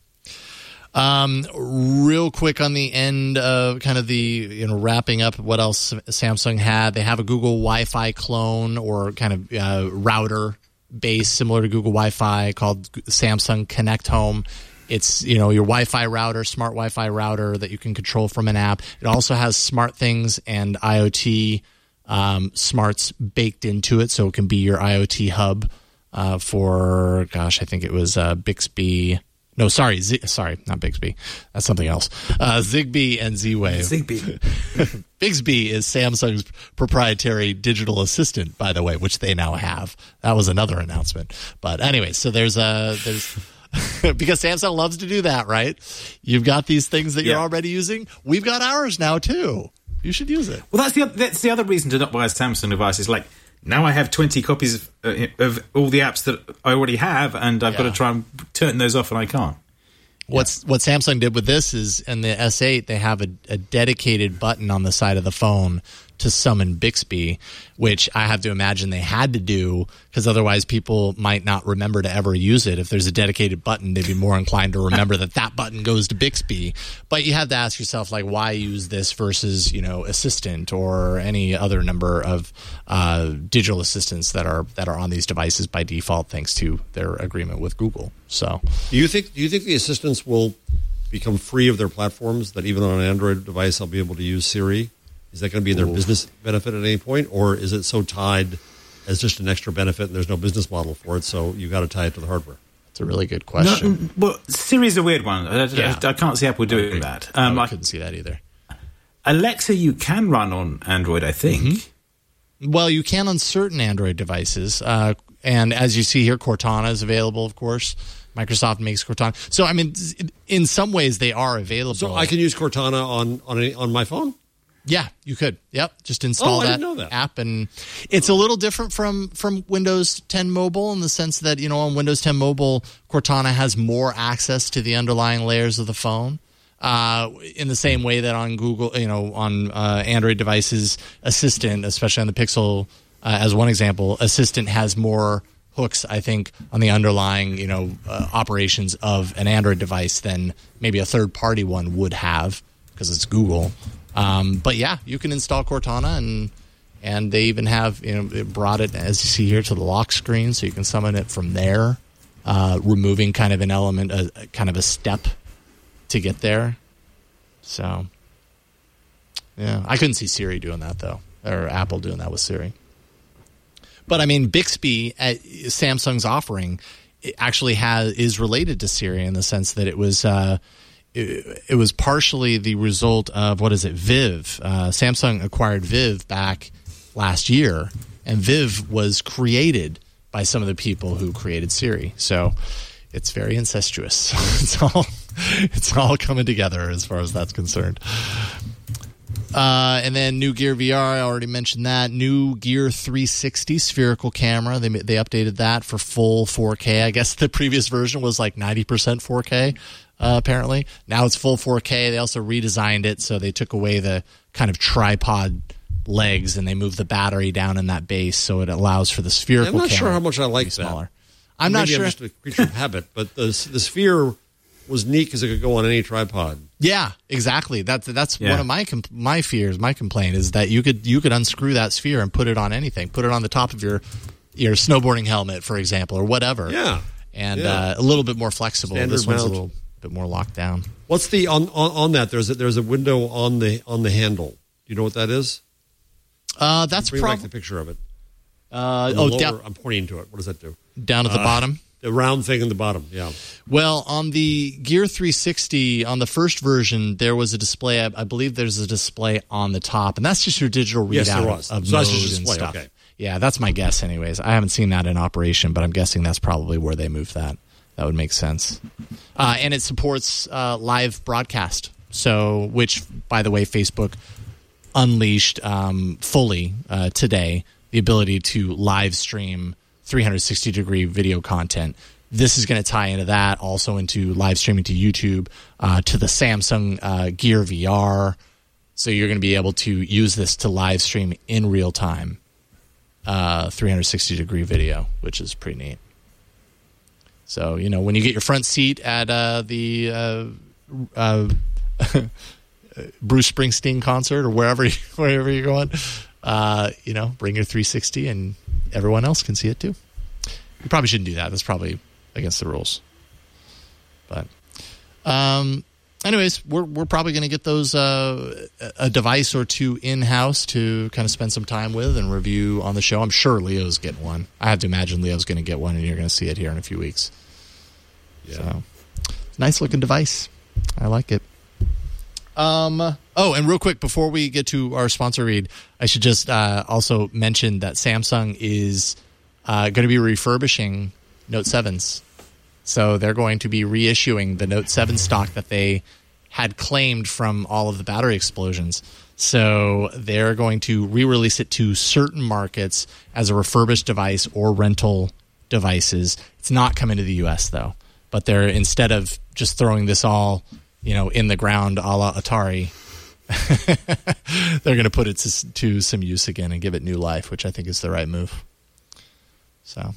Real quick on the end of kind of the wrapping up what else Samsung had. They have a Google Wi-Fi clone, or kind of router base similar to Google Wi-Fi, called Samsung Connect Home. It's your Wi-Fi router, smart Wi-Fi router that you can control from an app. It also has SmartThings and IoT smarts baked into it, so it can be your IoT hub for, I think it was Bixby. No, sorry, not Bixby. That's something else. Zigbee and Z-Wave. Zigbee. Bixby is Samsung's proprietary digital assistant, by the way, which they now have. That was another announcement. But anyway, so there's because Samsung loves to do that, right? You've got these things that you're already using. We've got ours now too. You should use it. Well, that's the other reason to not buy a Samsung device. Is like, now I have 20 copies of all the apps that I already have, and I've got to try and turn those off, and I can't. What Samsung did with this is, in the S8, they have a dedicated button on the side of the phone to summon Bixby, which I have to imagine they had to do, because otherwise people might not remember to ever use it. If there's a dedicated button, they'd be more inclined to remember that button goes to Bixby. But you have to ask yourself, like, why use this versus, Assistant or any other number of digital assistants that are on these devices by default, thanks to their agreement with Google. So, do you think the assistants will become free of their platforms, that even on an Android device I'll be able to use Siri? Is that going to be their business benefit at any point, or is it so tied as just an extra benefit and there's no business model for it, so you got to tie it to the hardware? That's a really good question. No, well, Siri's a weird one. I can't see Apple doing that. I couldn't see that either. Alexa, you can run on Android, I think. Mm-hmm. Well, you can on certain Android devices. And as you see here, Cortana is available, of course. Microsoft makes Cortana. So, I mean, in some ways they are available. So I can use Cortana on my phone? Yeah, you could. Yep, just install that app, and it's a little different from Windows 10 Mobile in the sense that on Windows 10 Mobile, Cortana has more access to the underlying layers of the phone. In the same way that on Google, on Android devices, Assistant, especially on the Pixel, as one example, Assistant has more hooks, I think, on the underlying, operations of an Android device than maybe a third-party one would have, because it's Google. But yeah, you can install Cortana, and they even have, it brought it, as you see here, to the lock screen, so you can summon it from there, removing kind of an element, kind of a step to get there. So, yeah, I couldn't see Siri doing that, though, or Apple doing that with Siri. But I mean, Bixby, Samsung's offering, it actually is related to Siri in the sense that it was partially the result of Viv. Samsung acquired Viv back last year, and Viv was created by some of the people who created Siri. So it's very incestuous. It's all coming together as far as that's concerned. And then new Gear VR, I already mentioned that. New Gear 360 spherical camera. They updated that for full 4K. I guess the previous version was like 90% 4K, apparently. Now it's full 4K. They also redesigned it, so they took away the kind of tripod legs, and they moved the battery down in that base, so it allows for the spherical camera. I'm not sure how much I like that. Smaller. I'm not sure. I'm just a creature of habit, but the sphere was neat because it could go on any tripod. Yeah, exactly. That's one of my fears. My complaint is that you could unscrew that sphere and put it on anything. Put it on the top of your snowboarding helmet, for example, or whatever. Yeah, and a little bit more flexible. Standard this one's mount. a little bit more locked down. What's the on that? There's a window on the handle. Do you know what that is? That's bring back the picture of it. I'm pointing to it. What does that do? Down at the bottom. The round thing in the bottom, yeah. Well, on the Gear 360, on the first version, there was a display. I believe there's a display on the top, and that's just your digital readout of modes and stuff. Okay. Yeah, that's my guess anyways. I haven't seen that in operation, but I'm guessing that's probably where they moved that. That would make sense. And it supports live broadcast, which, by the way, Facebook unleashed fully today, the ability to live stream 360-degree video content. This is going to tie into that, also into live streaming to YouTube, to the Samsung Gear VR. So you're going to be able to use this to live stream in real time, 360-degree video, which is pretty neat. So, when you get your front seat at the Bruce Springsteen concert or wherever you're going, bring your 360 and everyone else can see it too. You probably shouldn't do that. That's probably against the rules. But anyways, we're probably going to get those a device or two in-house to kind of spend some time with and review on the show. I'm sure Leo's getting one. I have to imagine Leo's going to get one, and you're going to see it here in a few weeks. Yeah. So, nice looking device. I like it. And real quick, before we get to our sponsor read, I should just also mention that Samsung is going to be refurbishing Note 7s. So they're going to be reissuing the Note 7 stock that they had claimed from all of the battery explosions. So they're going to re-release it to certain markets as a refurbished device or rental devices. It's not coming to the U.S., though. But they're, instead of just throwing this all in the ground a la Atari, they're going to put it to some use again and give it new life, which I think is the right move. So,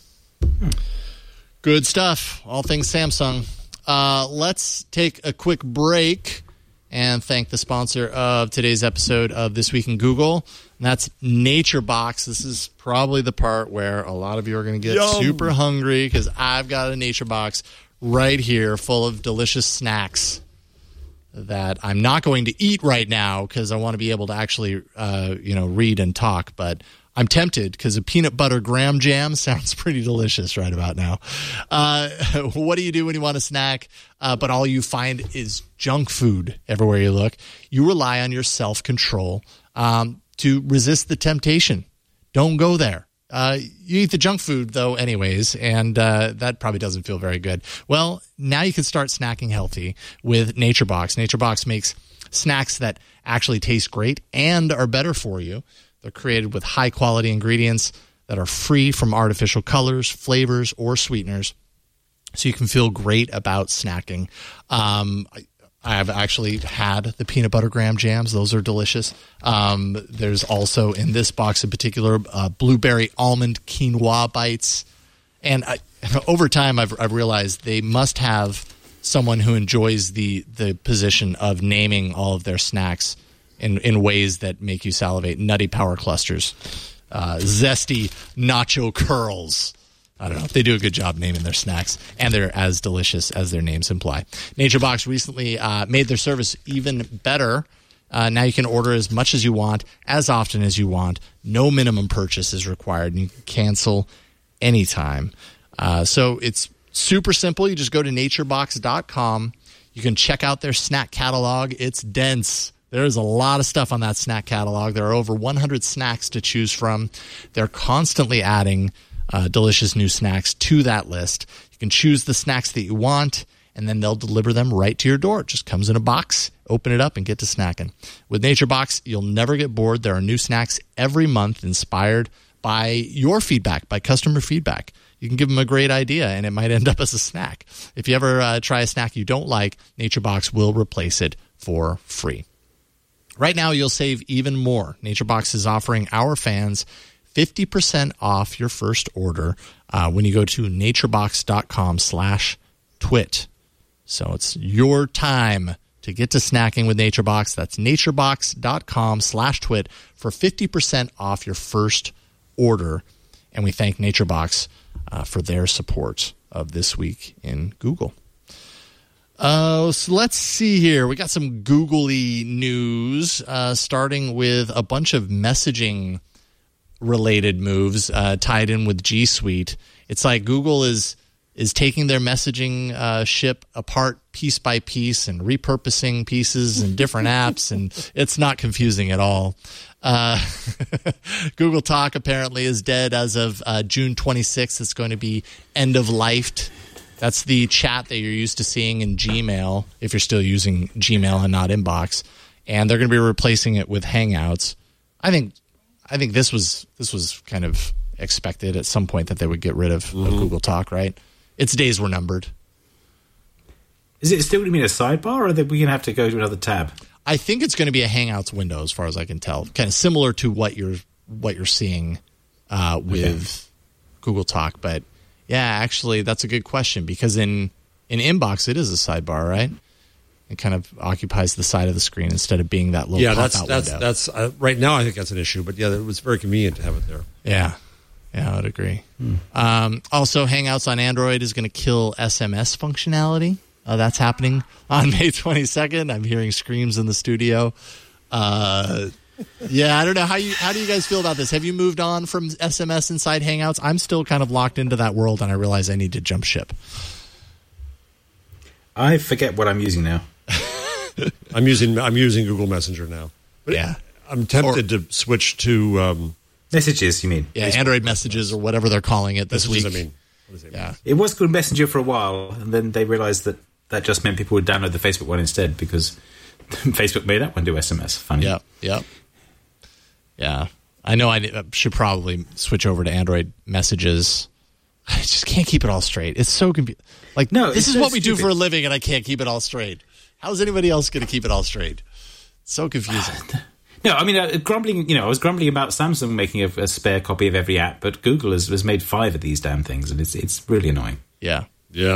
good stuff. All things Samsung. Let's take a quick break and thank the sponsor of today's episode of This Week in Google, and that's NatureBox. This is probably the part where a lot of you are going to get super hungry because I've got a NatureBox right here full of delicious snacks that I'm not going to eat right now because I want to be able to actually, read and talk. But I'm tempted because a peanut butter graham jam sounds pretty delicious right about now. What do you do when you want a snack, but all you find is junk food everywhere you look? You rely on your self-control to resist the temptation. Don't go there. You eat the junk food, though, anyways, and that probably doesn't feel very good. Well, now you can start snacking healthy with NatureBox. NatureBox makes snacks that actually taste great and are better for you. They're created with high-quality ingredients that are free from artificial colors, flavors, or sweeteners, so you can feel great about snacking. I've actually had the peanut butter graham jams. Those are delicious. There's also, in this box in particular, blueberry almond quinoa bites And over time, I've realized they must have someone who enjoys the position of naming all of their snacks in ways that make you salivate. Nutty Power Clusters, Zesty Nacho Curls. I don't know. They do a good job naming their snacks, and they're as delicious as their names imply. NatureBox recently made their service even better. Now you can order as much as you want, as often as you want. No minimum purchase is required, and you can cancel anytime. So it's super simple. You just go to naturebox.com. You can check out their snack catalog. It's dense. There's a lot of stuff on that snack catalog. There are over 100 snacks to choose from. They're constantly adding delicious new snacks to that list. You can choose the snacks that you want, and then they'll deliver them right to your door. It just comes in a box. Open it up and get to snacking. With NatureBox, you'll never get bored. There are new snacks every month inspired by your feedback, by customer feedback. You can give them a great idea, and it might end up as a snack. If you ever try a snack you don't like, NatureBox will replace it for free. Right now, you'll save even more. NatureBox is offering our fans 50% off your first order when you go to naturebox.com/twit. So it's your time to get to snacking with NatureBox. That's naturebox.com/twit for 50% off your first order. And we thank NatureBox for their support of This Week in Google. So let's see here. We got some Googly news, starting with a bunch of messaging related moves tied in with G Suite. It's like Google is taking their messaging ship apart piece by piece and repurposing pieces and different apps, and it's not confusing at all. Google Talk apparently is dead as of June 26th. It's going to be end of lifed. That's the chat that you're used to seeing in Gmail, if you're still using Gmail and not Inbox. And they're going to be replacing it with Hangouts. I think this was kind of expected at some point that they would get rid of Google Talk, right? Its days were numbered. Is it still going to be a sidebar, or are we going to have to go to another tab? I think it's going to be a Hangouts window, as far as I can tell, kind of similar to what you're seeing with Google Talk. But yeah, actually, that's a good question, because in Inbox it is a sidebar, right? It kind of occupies the side of the screen instead of being that little pop-out window. That's right now. I think that's an issue, but yeah, it was very convenient to have it there. Yeah, I would agree. Also, Hangouts on Android is going to kill SMS functionality. That's happening on May 22nd. I'm hearing screams in the studio. Yeah, I don't know. How do you guys feel about this? Have you moved on from SMS inside Hangouts? I'm still kind of locked into that world, and I realize I need to jump ship. I forget what I'm using now. I'm using Google Messenger now. But yeah, I'm tempted to switch to Messages. You mean? Yeah, Android Messages or whatever they're calling it this week. I mean, what does it mean? Yeah, it was called Messenger for a while, and then they realized that just meant people would download the Facebook one instead, because Facebook made that one do SMS. Funny. Yep. Yeah, I know I should probably switch over to Android Messages. I just can't keep it all straight. It's so confusing. Like, no, this is so what we do for a living, and I can't keep it all straight. How's anybody else going to keep it all straight? It's so confusing. No, I mean, I was grumbling about Samsung making a spare copy of every app, but Google has made 5 of these damn things, and it's really annoying. Yeah.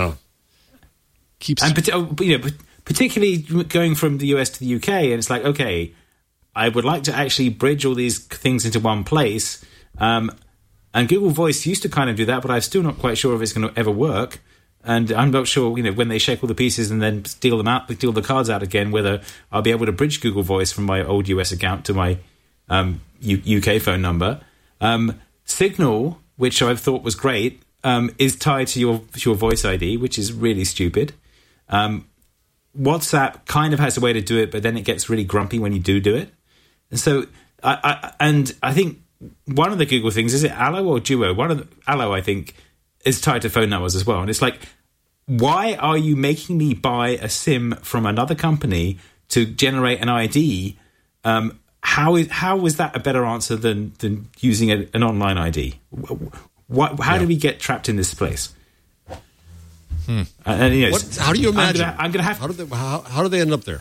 Particularly going from the US to the UK, and it's like, okay, I would like to actually bridge all these things into one place. And Google Voice used to kind of do that, but I'm still not quite sure if it's going to ever work. And I'm not sure, when they shake all the pieces and then deal the cards out again, whether I'll be able to bridge Google Voice from my old US account to my UK phone number. Signal, which I thought was great, is tied to your Voice ID, which is really stupid. WhatsApp kind of has a way to do it, but then it gets really grumpy when you do it. And so, I think one of the Google things, is it Allo or Duo? Allo, I think, is tied to phone numbers as well. And it's like, why are you making me buy a SIM from another company to generate an ID? How is that a better answer than using an online ID? How do we get trapped in this place? How do you imagine? I'm gonna have. How do they end up there?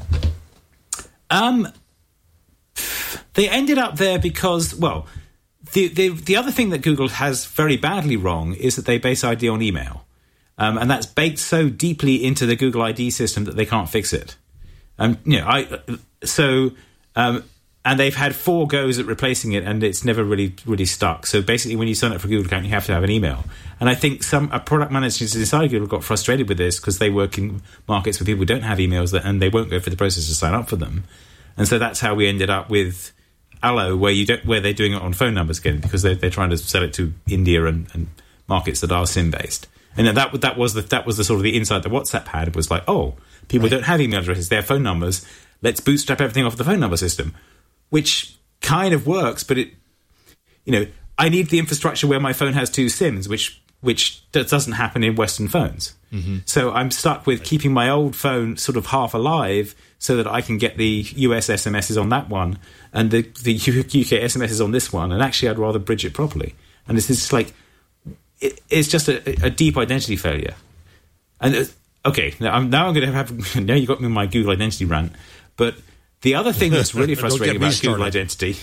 They ended up there because, the other thing that Google has very badly wrong is that they base ID on email. And that's baked so deeply into the Google ID system that they can't fix it. And they've had 4 goes at replacing it, and it's never really stuck. So basically, when you sign up for a Google account, you have to have an email. And I think a product managers inside Google got frustrated with this because they work in markets where people don't have emails, and they won't go through the process to sign up for them. And so that's how we ended up with Allo, where they're doing it on phone numbers again, because they're trying to sell it to India and markets that are SIM based. And then that was the sort of the insight that WhatsApp had. It was like, oh, people don't have email addresses, they have phone numbers. Let's bootstrap everything off the phone number system, which kind of works, but I need the infrastructure where my phone has 2 SIMs, which doesn't happen in Western phones. Mm-hmm. So I'm stuck with keeping my old phone sort of half alive so that I can get the US SMSs on that one and the UK SMSs on this one. And actually, I'd rather bridge it properly. And it's just like, it's just a deep identity failure. And okay, now I'm going to have now you got me in my Google identity rant, but the other thing that's really frustrating about Google identity,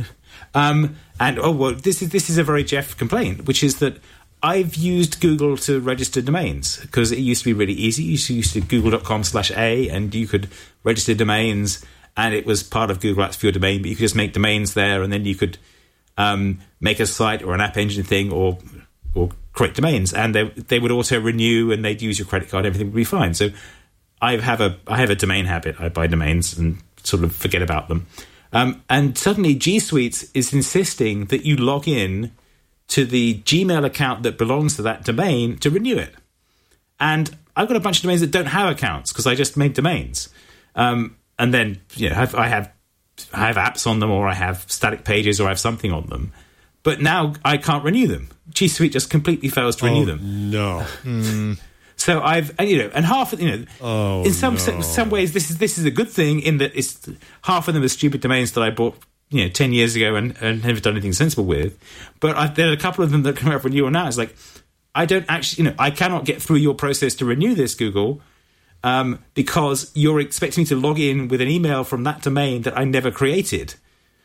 this is a very Jeff complaint, which is that I've used Google to register domains because it used to be really easy. You used to google.com/a, and you could register domains, and it was part of Google Apps for your domain, but you could just make domains there, and then you could make a site or an app engine thing or create domains, and they would auto renew, and they'd use your credit card. Everything would be fine. So I have a domain habit. I buy domains and sort of forget about them. And suddenly G Suite is insisting that you log in to the Gmail account that belongs to that domain to renew it. And I've got a bunch of domains that don't have accounts because I just made domains. And then I have apps on them, or I have static pages, or I have something on them. But now I can't renew them. G Suite just completely fails to renew them. No. So and half in some ways this is a good thing in that it's half of them are stupid domains that I bought 10 years ago and never done anything sensible with. But there are a couple of them that come up for renewal now. It's like, I don't actually, I cannot get through your process to renew this, Google, because you're expecting me to log in with an email from that domain that I never created.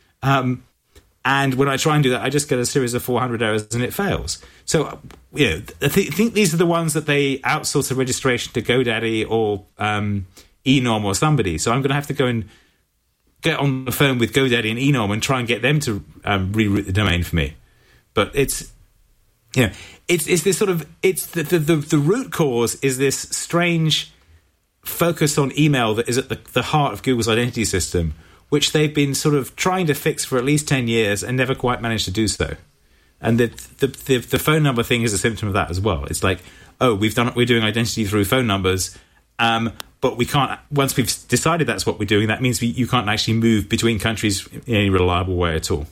And when I try and do that, I just get a series of 400 errors and it fails. So, I think these are the ones that they outsource the registration to GoDaddy or Enorm or somebody. So I'm going to have to go and get on the phone with GoDaddy and Enorm and try and get them to reroute the domain for me. But it's this sort of, the root cause is this strange focus on email that is at the heart of Google's identity system, which they've been sort of trying to fix for at least 10 years and never quite managed to do so. And the phone number thing is a symptom of that as well. It's like, we're doing identity through phone numbers, but we can't. Once we've decided that's what we're doing, that means you can't actually move between countries in any reliable way at all.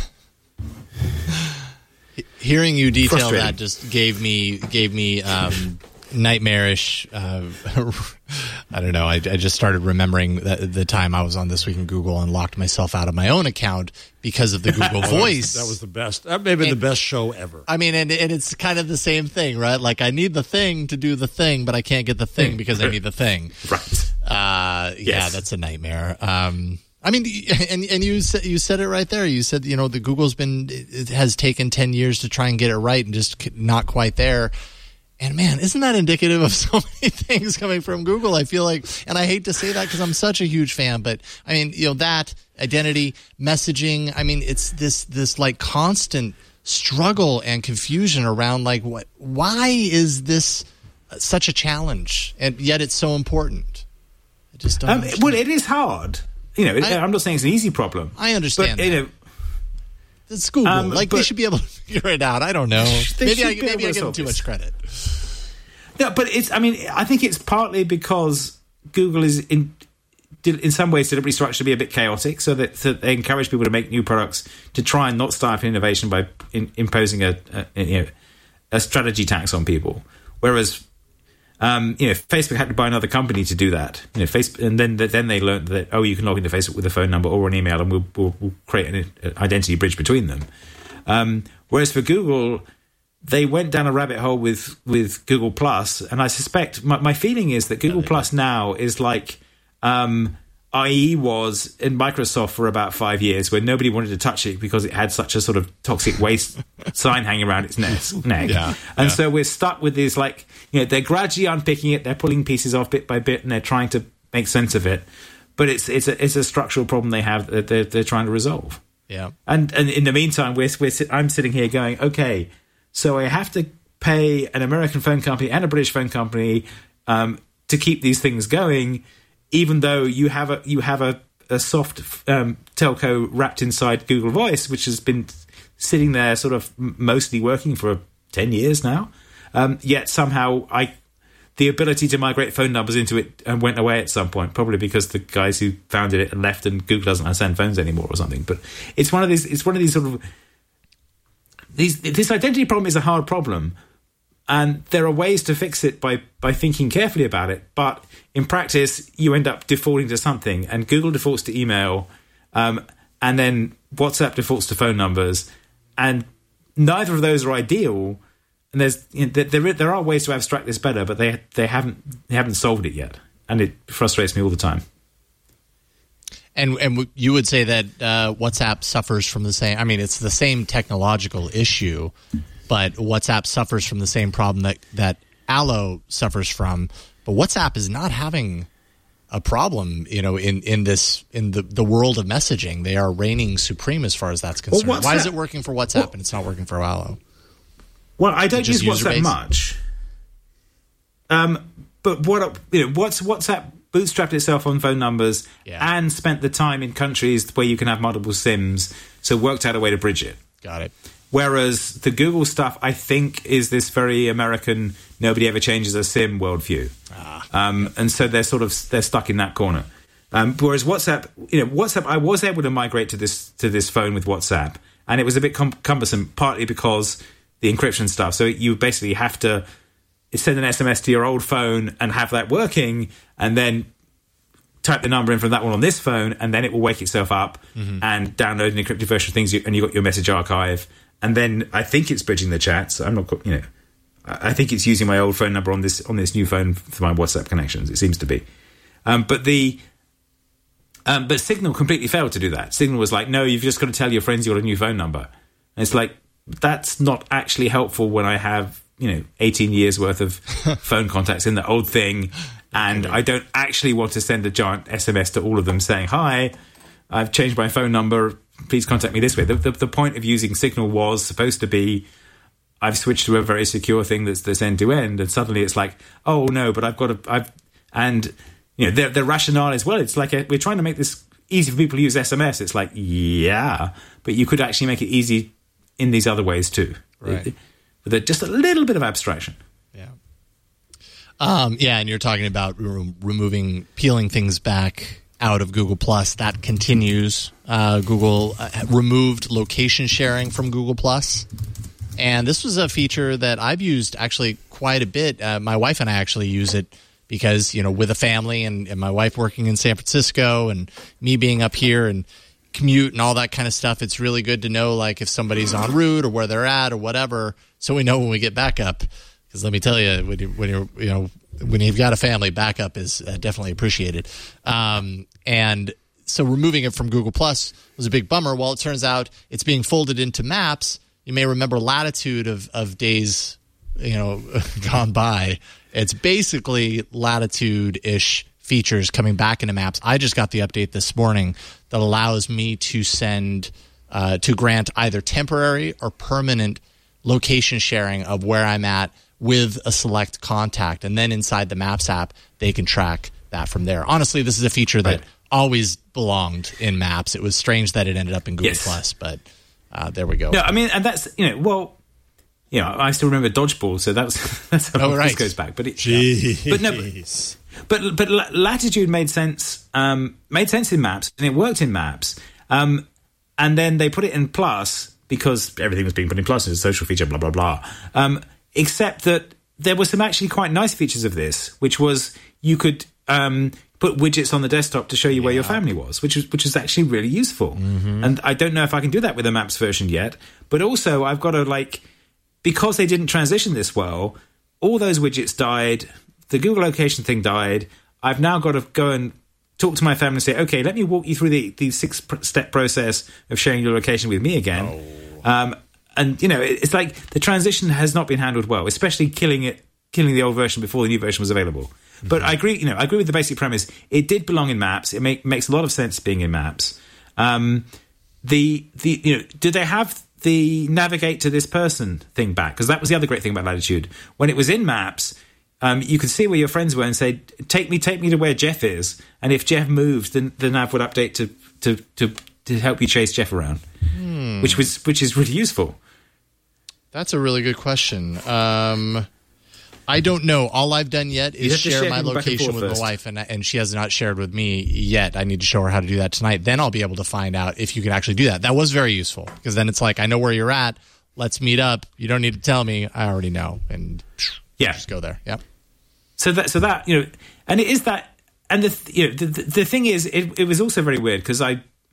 Hearing you detail that just gave me nightmarish. I don't know. I just started remembering the time I was on This Week in Google and locked myself out of my own account because of the Google Voice. That was the best. That may have been the best show ever. I mean, and it's kind of the same thing, right? Like, I need the thing to do the thing, but I can't get the thing because I need the thing. Right. Yes. Yeah, that's a nightmare. I mean, and you said it right there. You said, the Google's it has taken 10 years to try and get it right and just not quite there. And man, isn't that indicative of so many things coming from Google? I feel like, and I hate to say that because I'm such a huge fan, but I mean, that identity, messaging, I mean, it's this like constant struggle and confusion around like why is this such a challenge and yet it's so important? I just don't well, it is hard. I'm not saying it's an easy problem. I understand that. It's Google. They should be able to figure it out. I don't know. Maybe I give them too much credit. No, but I think it's partly because Google is in some ways deliberately structured to be a bit chaotic, so that they encourage people to make new products to try and not stifle innovation by imposing a strategy tax on people. Whereas, Facebook had to buy another company to do that. Facebook, and then they learned that you can log into Facebook with a phone number or an email, and we'll create an identity bridge between them. Whereas for Google, they went down a rabbit hole with Google Plus, and I suspect my feeling is that Google Plus now is like IE was in Microsoft for about 5 years, where nobody wanted to touch it because it had such a sort of toxic waste sign hanging around its neck. So we're stuck with these, like, they're gradually unpicking it, they're pulling pieces off bit by bit, and they're trying to make sense of it. But it's a structural problem they have that they're trying to resolve. Yeah. And in the meantime, I'm sitting here going, okay, so I have to pay an American phone company and a British phone company to keep these things going, even though you have a soft telco wrapped inside Google Voice, which has been sitting there sort of mostly working for 10 years now. Yet somehow the ability to migrate phone numbers into it went away at some point, probably because the guys who founded it left and Google doesn't understand phones anymore or something. But it's one of these sort of this identity problem is a hard problem. And there are ways to fix it by thinking carefully about it. But in practice, you end up defaulting to something. And Google defaults to email. And then WhatsApp defaults to phone numbers. And neither of those are ideal. And there are ways to abstract this better, but they haven't solved it yet. And it frustrates me all the time. And you would say that WhatsApp suffers from the same... I mean, it's the same technological issue, but WhatsApp suffers from the same problem that Allo suffers from. But WhatsApp is not having a problem, in the world of messaging. They are reigning supreme as far as that's concerned. Well, why is it working for WhatsApp and it's not working for Allo? Well, I don't use WhatsApp much. But WhatsApp bootstrapped itself on phone numbers and spent the time in countries where you can have multiple SIMs, so worked out a way to bridge it. Got it. Whereas the Google stuff, I think, is this very American, nobody ever changes a SIM worldview. And so they're stuck in that corner. Whereas WhatsApp, I was able to migrate to this phone with WhatsApp, and it was a bit cumbersome, partly because the encryption stuff. So you basically have to send an SMS to your old phone and have that working, and then type the number in from that one on this phone, and then it will wake itself up and download an encrypted version of things, and you've got your message archive. And then I think it's bridging the chats. I'm not, I think it's using my old phone number on this new phone for my WhatsApp connections. It seems to be, but Signal completely failed to do that. Signal was like, no, you've just got to tell your friends you got a new phone number. And it's like, that's not actually helpful when I have 18 years worth of phone contacts in the old thing, and I don't actually want to send a giant SMS to all of them saying, hi, I've changed my phone number, please contact me this way. The point of using Signal was supposed to be, I've switched to a very secure thing that's end-to-end, and suddenly it's like, oh no, but their rationale as well, it's like we're trying to make this easy for people to use SMS. It's like, yeah, but you could actually make it easy in these other ways too. Right. With just a little bit of abstraction. Yeah. And you're talking about peeling things back out of Google Plus. That continues. Google removed location sharing from Google Plus. And this was a feature that I've used actually quite a bit. My wife and I actually use it because, with a family and my wife working in San Francisco and me being up here and commute and all that kind of stuff, it's really good to know, like, if somebody's en route or where they're at or whatever, so we know when we get backup. Because let me tell you, when you've got a family, backup is definitely appreciated. And so removing it from Google Plus was a big bummer. Well, it turns out it's being folded into Maps. You may remember Latitude of days gone by. It's basically Latitude-ish features coming back into Maps. I just got the update this morning that allows me to to grant either temporary or permanent location sharing of where I'm at with a select contact. And then inside the Maps app, they can track that from there. Honestly, this is a feature that always belonged in Maps. It was strange that it ended up in Google Plus, but there we go. No, I mean, and that's, I still remember Dodgeball, so that's how this goes back. But But Latitude made sense in Maps, and it worked in Maps. And then they put it in Plus because everything was being put in Plus as a social feature, blah, blah, blah. Except that there were some actually quite nice features of this, which was you could put widgets on the desktop to show you where your family was, which is actually really useful. Mm-hmm. And I don't know if I can do that with a Maps version yet. But also I've got to, because they didn't transition this well, all those widgets died. The Google location thing died. I've now got to go and talk to my family and say, okay, let me walk you through the 6-step process of sharing your location with me again. And, it's like the transition has not been handled well, especially killing the old version before the new version was available. Mm-hmm. But I agree with the basic premise. It did belong in Maps. It makes a lot of sense being in Maps. Do they have the navigate to this person thing back? Because that was the other great thing about Latitude. When it was in Maps, you could see where your friends were and say, take me to where Jeff is. And if Jeff moves, then the nav would update to help you chase Jeff around, which is really useful. That's a really good question. I don't know. All I've done yet is share my location with my wife, and she has not shared with me yet. I need to show her how to do that tonight. Then I'll be able to find out if you can actually do that. That was very useful, because then it's like, I know where you're at. Let's meet up. You don't need to tell me. I already know. And just go there. Yep. So that and it is that. And the thing is, it was also very weird, because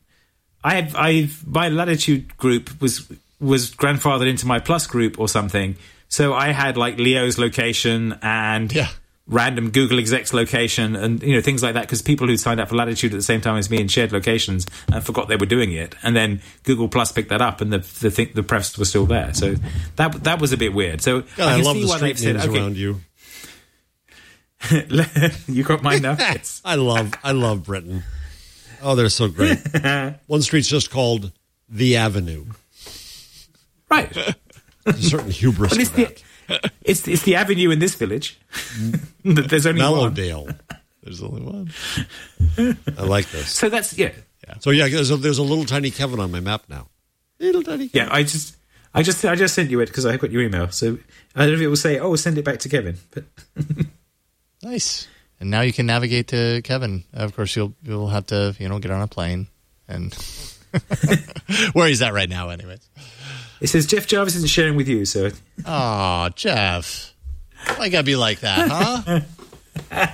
my Latitude group was grandfathered into my Plus group or something. So I had like Leo's location and random Google exec's location and things like that, because people who signed up for Latitude at the same time as me and shared locations and forgot they were doing it, and then Google Plus picked that up and the prefs were still there. So that was a bit weird. So I love the street names around you. You got mine now. I love Britain. Oh, they're so great. One street's just called The Avenue. Right. There's a certain hubris to that. It's the avenue in this village. There's only Mellowdale. One. There's only one. I like this. So that's So there's a little tiny Kevin on my map now. Little tiny Kevin. Yeah, I just sent you it because I got your email. So I don't know if it will say, send it back to Kevin. But nice. And now you can navigate to Kevin. Of course, you'll have to get on a plane and where he's at right now, anyways. It says Jeff Jarvis isn't sharing with you, so. Oh, Jeff. Why you gotta be like that, huh?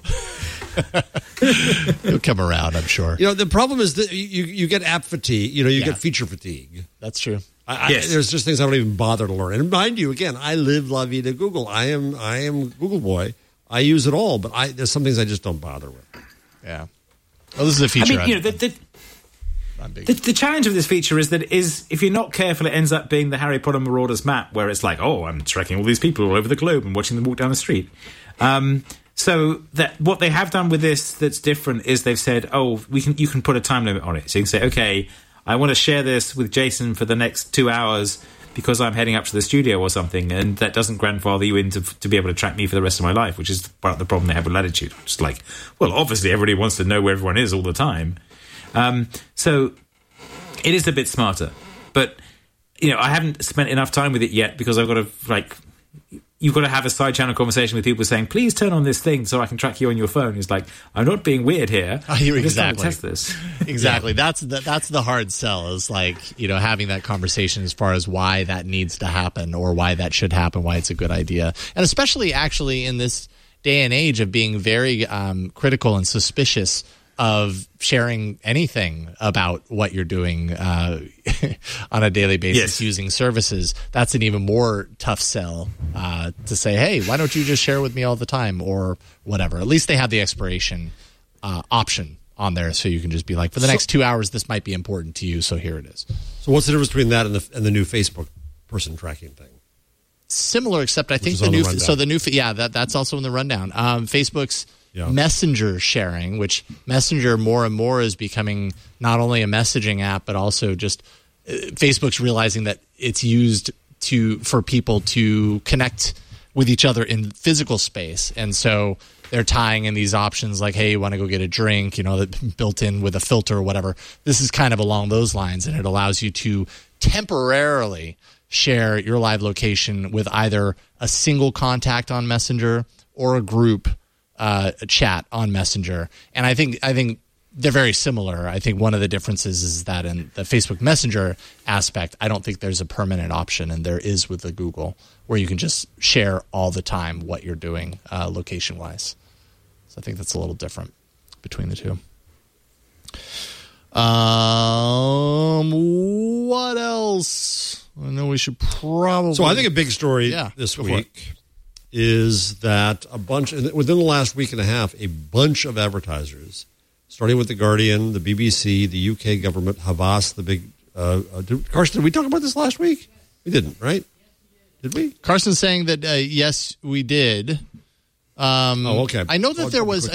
He'll come around, I'm sure. The problem is that you get app fatigue. You get feature fatigue. That's true. Yes. There's just things I don't even bother to learn. And mind you, again, I live La Vida Google. I am Google boy. I use it all, but there's some things I just don't bother with. Yeah. Well, this is a feature. The challenge of this feature is that if you're not careful, it ends up being the Harry Potter Marauders map, where it's like, I'm tracking all these people all over the globe and watching them walk down the street. So that what they have done with this that's different is they've said, you can put a time limit on it. So you can say, okay, I want to share this with Jason for the next 2 hours because I'm heading up to the studio or something, and that doesn't grandfather you in to be able to track me for the rest of my life, which is part of the problem they have with Latitude. It's like, well, obviously everybody wants to know where everyone is all the time. So it is a bit smarter, but I haven't spent enough time with it yet, because I've got to you've got to have a side channel conversation with people saying, please turn on this thing so I can track you on your phone. It's like, I'm not being weird here. You're I'm just exactly trying to test this. Exactly. Yeah. That's the hard sell, is like, having that conversation as far as why that needs to happen or why that should happen, why it's a good idea. And especially actually in this day and age of being very critical and suspicious of sharing anything about what you're doing on a daily basis using services. That's an even more tough sell to say, hey, why don't you just share with me all the time or whatever. At least they have the expiration option on there, so you can just be like, for the next 2 hours, this might be important to you, so here it is. So what's the difference between that and the new Facebook person tracking thing? Similar, except I think that's also in the rundown. Facebook's Messenger sharing, which Messenger more and more is becoming not only a messaging app, but also just Facebook's realizing that it's used for people to connect with each other in physical space. And so they're tying in these options like, hey, you want to go get a drink, that built in with a filter or whatever. This is kind of along those lines, and it allows you to temporarily share your live location with either a single contact on Messenger or a group chat on Messenger. And I think they're very similar. I think one of the differences is that in the Facebook Messenger aspect, I don't think there's a permanent option, and there is with the Google, where you can just share all the time what you're doing location-wise. So I think that's a little different between the two. What else? I know we should probably... So I think a big story this week is that within the last week and a half, a bunch of advertisers starting with The Guardian, the BBC, the UK government, Havas, the big... Carson, did we talk about this last week? We didn't, right? Did we? Carson's saying that, yes, we did. Okay. I know that there was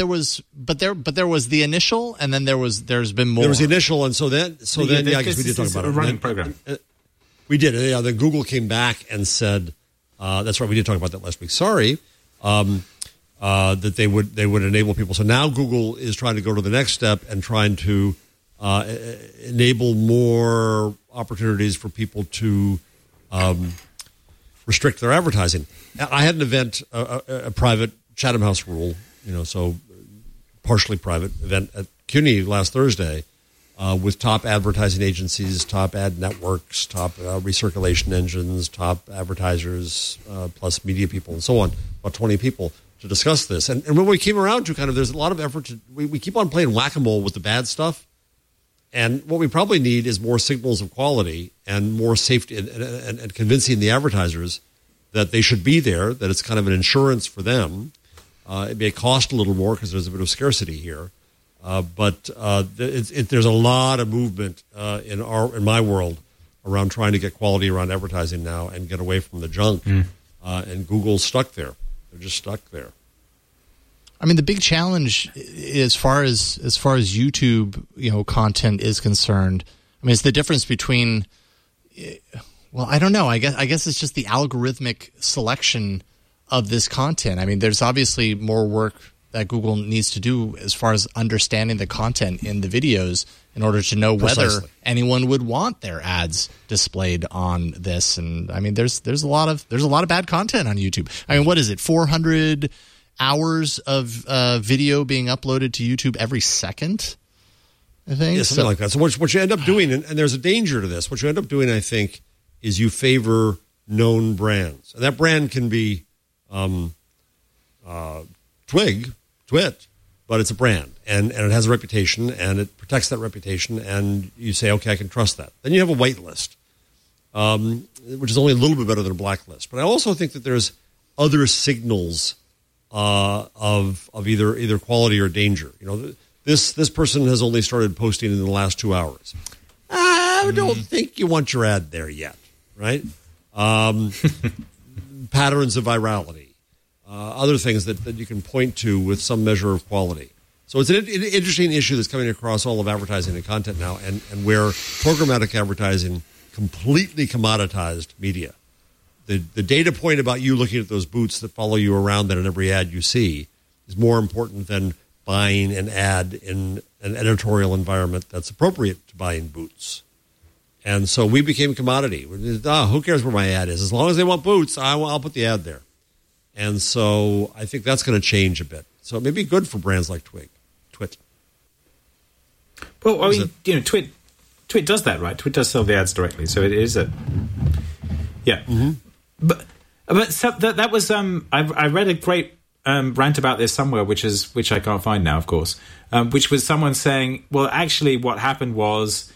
the initial, and then there's been more. There was the initial, and so then, I guess we did talk about it. A running program. We did. Yeah, then Google came back and said, that's right, we did talk about that last week. Sorry, that they would enable people. So now Google is trying to go to the next step and trying to enable more opportunities for people to restrict their advertising. I had an event, a private Chatham House rule, so partially private event at CUNY last Thursday with top advertising agencies, top ad networks, top recirculation engines, top advertisers, plus media people and so on, about 20 people to discuss this. And when we came around to there's a lot of effort we keep on playing whack-a-mole with the bad stuff. And what we probably need is more signals of quality and more safety and convincing the advertisers that they should be there, that it's kind of an insurance for them. It may cost a little more because there's a bit of scarcity here. But there's a lot of movement in my world around trying to get quality around advertising now and get away from the junk. And Google's stuck there. They're just stuck there. I mean, the big challenge as far as YouTube, content is concerned. I mean, it's the difference between. Well, I don't know. I guess it's just the algorithmic selection of this content. I mean, there's obviously more work that Google needs to do as far as understanding the content in the videos in order to know whether anyone would want their ads displayed on this. And I mean, there's a lot of bad content on YouTube. I mean, what is it? 400 hours of video being uploaded to YouTube every second, I think. Yeah, something like that. So what you end up doing, and there's a danger to this, what you end up doing, I think, is you favor known brands. And that brand can be Twit, but it's a brand. And it has a reputation, and it protects that reputation, and you say, okay, I can trust that. Then you have a white list, which is only a little bit better than a black list. But I also think that there's other signals of either quality or danger. This person has only started posting in the last 2 hours. I don't think you want your ad there yet, right? Patterns of virality, other things that you can point to with some measure of quality. So it's an interesting issue that's coming across all of advertising and content now, and where programmatic advertising completely commoditized media. The data point about you looking at those boots that follow you around that in every ad you see is more important than buying an ad in an editorial environment that's appropriate to buying boots. And so we became commodity. Who cares where my ad is? As long as they want boots, I'll put the ad there. And so I think that's going to change a bit. So it may be good for brands like Twit. Well, I mean, Twit does that, right? Twit does sell the ads directly, so it is a... Yeah. Mm-hmm. But so that was... I read a great rant about this somewhere, which I can't find now, of course, which was someone saying, well, actually what happened was...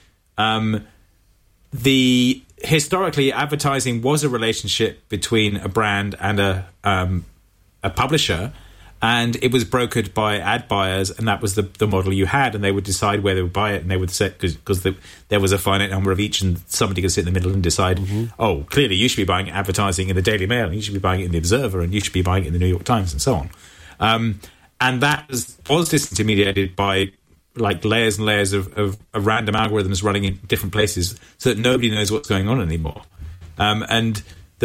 historically, advertising was a relationship between a brand and a publisher, and it was brokered by ad buyers, and that was the model you had, and they would decide where they would buy it, and they would set, because there was a finite number of each, and somebody could sit in the middle and decide, oh, clearly you should be buying advertising in the Daily Mail, and you should be buying it in the Observer, and you should be buying it in the New York Times, and so on. And that was disintermediated by layers and layers of random algorithms running in different places, so that nobody knows what's going on anymore. And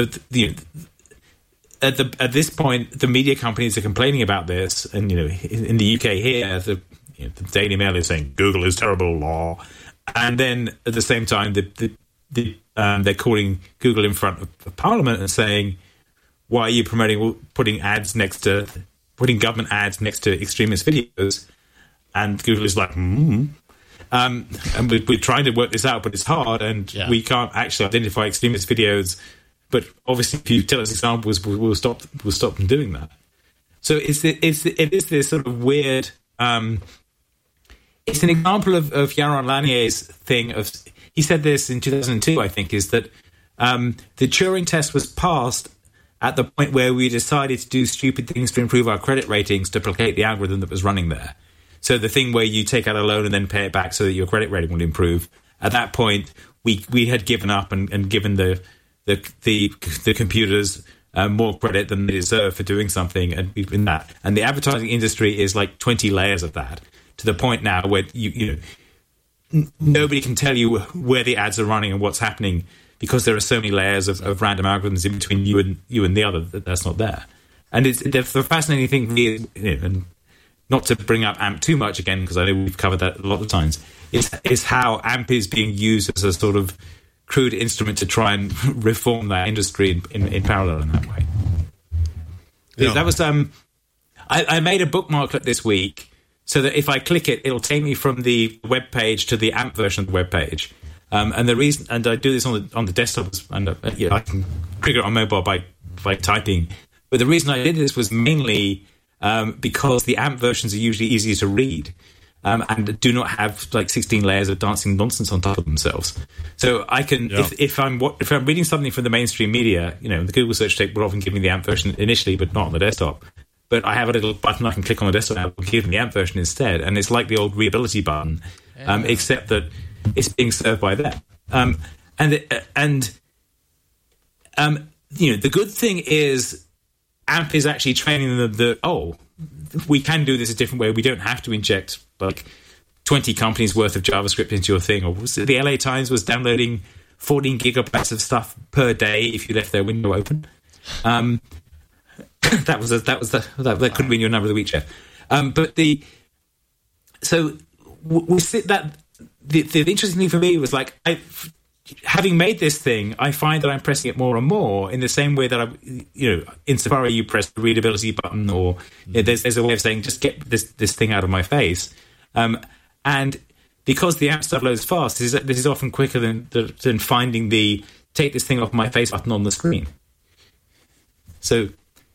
at this point, the media companies are complaining about this, and in the UK here, the Daily Mail is saying Google is terrible law, and then at the same time, they're calling Google in front of Parliament and saying, "Why are you putting government ads next to extremist videos?" And Google is like, and we're trying to work this out, but it's hard, and we can't actually identify extremist videos. But obviously, if you tell us examples, we'll stop them doing that. So it is this sort of weird. It's an example of Yaron Lanier's thing. He said this in 2002, I think, is that the Turing test was passed at the point where we decided to do stupid things to improve our credit ratings to placate the algorithm that was running there. So the thing where you take out a loan and then pay it back so that your credit rating will improve. At that point, we had given up and given the computers more credit than they deserve for doing something, and in that. And the advertising industry is like 20 layers of that, to the point now where nobody can tell you where the ads are running and what's happening, because there are so many layers of random algorithms in between you and the other that's not there. And the fascinating thing is, and not to bring up AMP too much again, because I know we've covered that a lot of times, is how AMP is being used as a sort of crude instrument to try and reform that industry in parallel in that way. Yeah. That was I made a bookmark this week so that if I click it, it'll take me from the web page to the AMP version of the web page. And the reason, and I do this on the desktop, and I can trigger it on mobile by typing. But the reason I did this was mainly because the AMP versions are usually easier to read. And do not have like 16 layers of dancing nonsense on top of themselves. So I can, if I'm reading something from the mainstream media, the Google search tape will often give me the AMP version initially, but not on the desktop. But I have a little button I can click on the desktop and it will give me the AMP version instead. And it's like the old readability button, except that it's being served by them. The good thing is AMP is actually training them that, we can do this a different way. We don't have to inject like 20 companies worth of JavaScript into your thing. Or was it the LA Times was downloading 14 gigabytes of stuff per day if you left their window open? That could have been your number of the week, Jeff. The interesting thing for me was like, having made this thing, I find that I'm pressing it more and more in the same way that in Safari you press the readability button, or there's a way of saying just get this thing out of my face. And because the AMP stuff loads fast, this is often quicker than finding the take this thing off my face button on the screen. So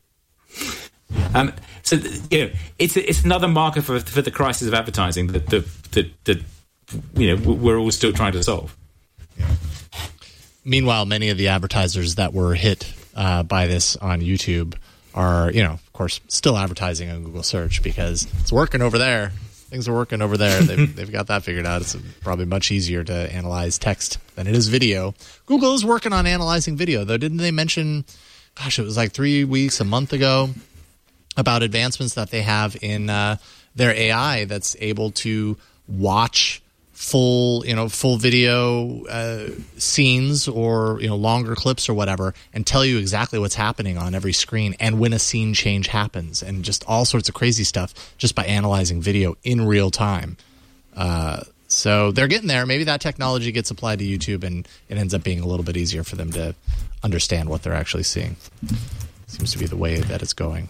it's another marker for the crisis of advertising that we're all still trying to solve. Yeah. Meanwhile, many of the advertisers that were hit by this on YouTube are, of course, still advertising on Google search because it's working over there. Things are working over there. They've got that figured out. It's probably much easier to analyze text than it is video. Google is working on analyzing video, though. Didn't they mention, it was like 3 weeks, a month ago, about advancements that they have in their AI that's able to watch full video scenes or longer clips or whatever, and tell you exactly what's happening on every screen and when a scene change happens, and just all sorts of crazy stuff just by analyzing video in real time. So they're getting there. Maybe that technology gets applied to YouTube and it ends up being a little bit easier for them to understand what they're actually seeing. Seems to be the way that it's going.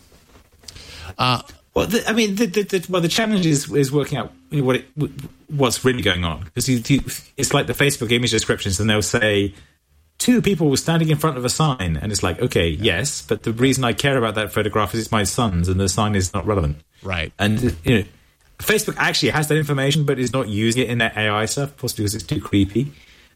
The challenge is working out what's really going on, because it's like the Facebook image descriptions, and they'll say 2 people were standing in front of a sign, and it's like, okay, yes, but the reason I care about that photograph is it's my son's, and the sign is not relevant. Right. And Facebook actually has that information, but is not using it in their AI stuff, possibly because it's too creepy.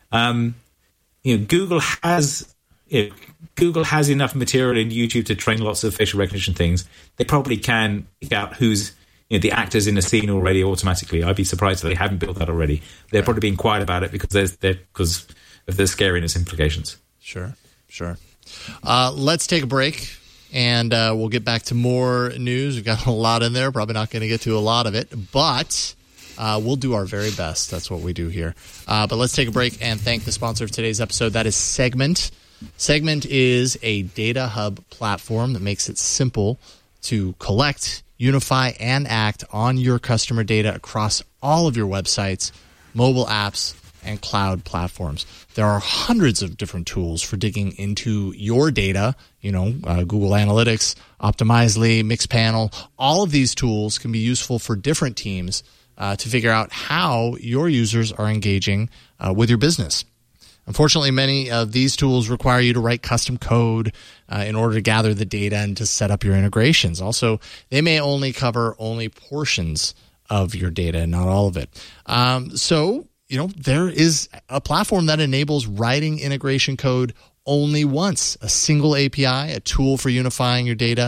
Google has enough material in YouTube to train lots of facial recognition things. They probably can pick out who's the actors in a scene already automatically. I'd be surprised if they haven't built that already. They're probably being quiet about it because because of the scariness implications. Sure. Let's take a break, and we'll get back to more news. We've got a lot in there. Probably not going to get to a lot of it, but we'll do our very best. That's what we do here. But let's take a break and thank the sponsor of today's episode. That is Segment. Segment is a data hub platform that makes it simple to collect, unify, and act on your customer data across all of your websites, mobile apps, and cloud platforms. There are hundreds of different tools for digging into your data, Google Analytics, Optimizely, Mixpanel. All of these tools can be useful for different teams to figure out how your users are engaging with your business. Unfortunately, many of these tools require you to write custom code in order to gather the data and to set up your integrations. Also, they may only cover portions of your data, not all of it. So, there is a platform that enables writing integration code only once, a single API, a tool for unifying your data,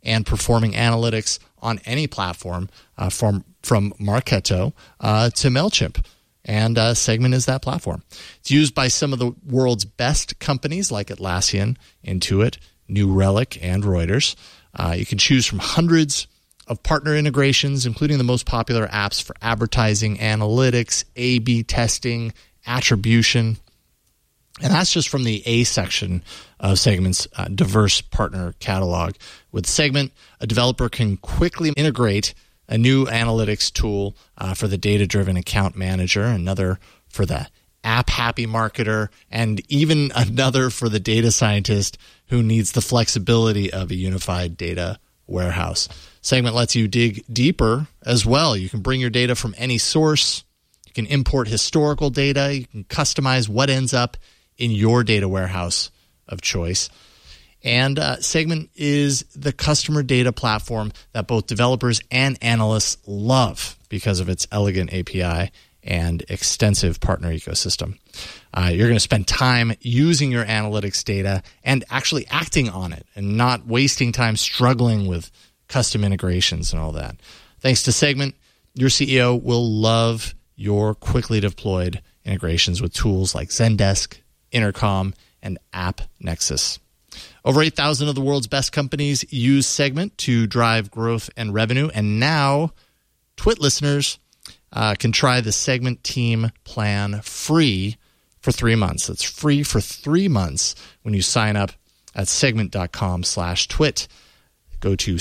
and performing analytics on any platform, from Marketo to MailChimp. And Segment is that platform. It's used by some of the world's best companies like Atlassian, Intuit, New Relic, and Reuters. You can choose from hundreds of partner integrations, including the most popular apps for advertising, analytics, A/B testing, attribution. And that's just from the A section of Segment's diverse partner catalog. With Segment, a developer can quickly integrate a new analytics tool for the data-driven account manager, another for the app-happy marketer, and even another for the data scientist who needs the flexibility of a unified data warehouse. Segment lets you dig deeper as well. You can bring your data from any source. You can import historical data. You can customize what ends up in your data warehouse of choice. And Segment is the customer data platform that both developers and analysts love because of its elegant API and extensive partner ecosystem. You're going to spend time using your analytics data and actually acting on it and not wasting time struggling with custom integrations and all that. Thanks to Segment, your CEO will love your quickly deployed integrations with tools like Zendesk, Intercom, and AppNexus. Over 8,000 of the world's best companies use Segment to drive growth and revenue. And now, Twit listeners can try the Segment Team plan free for 3 months. It's free for 3 months when you sign up at segment.com/twit. Go to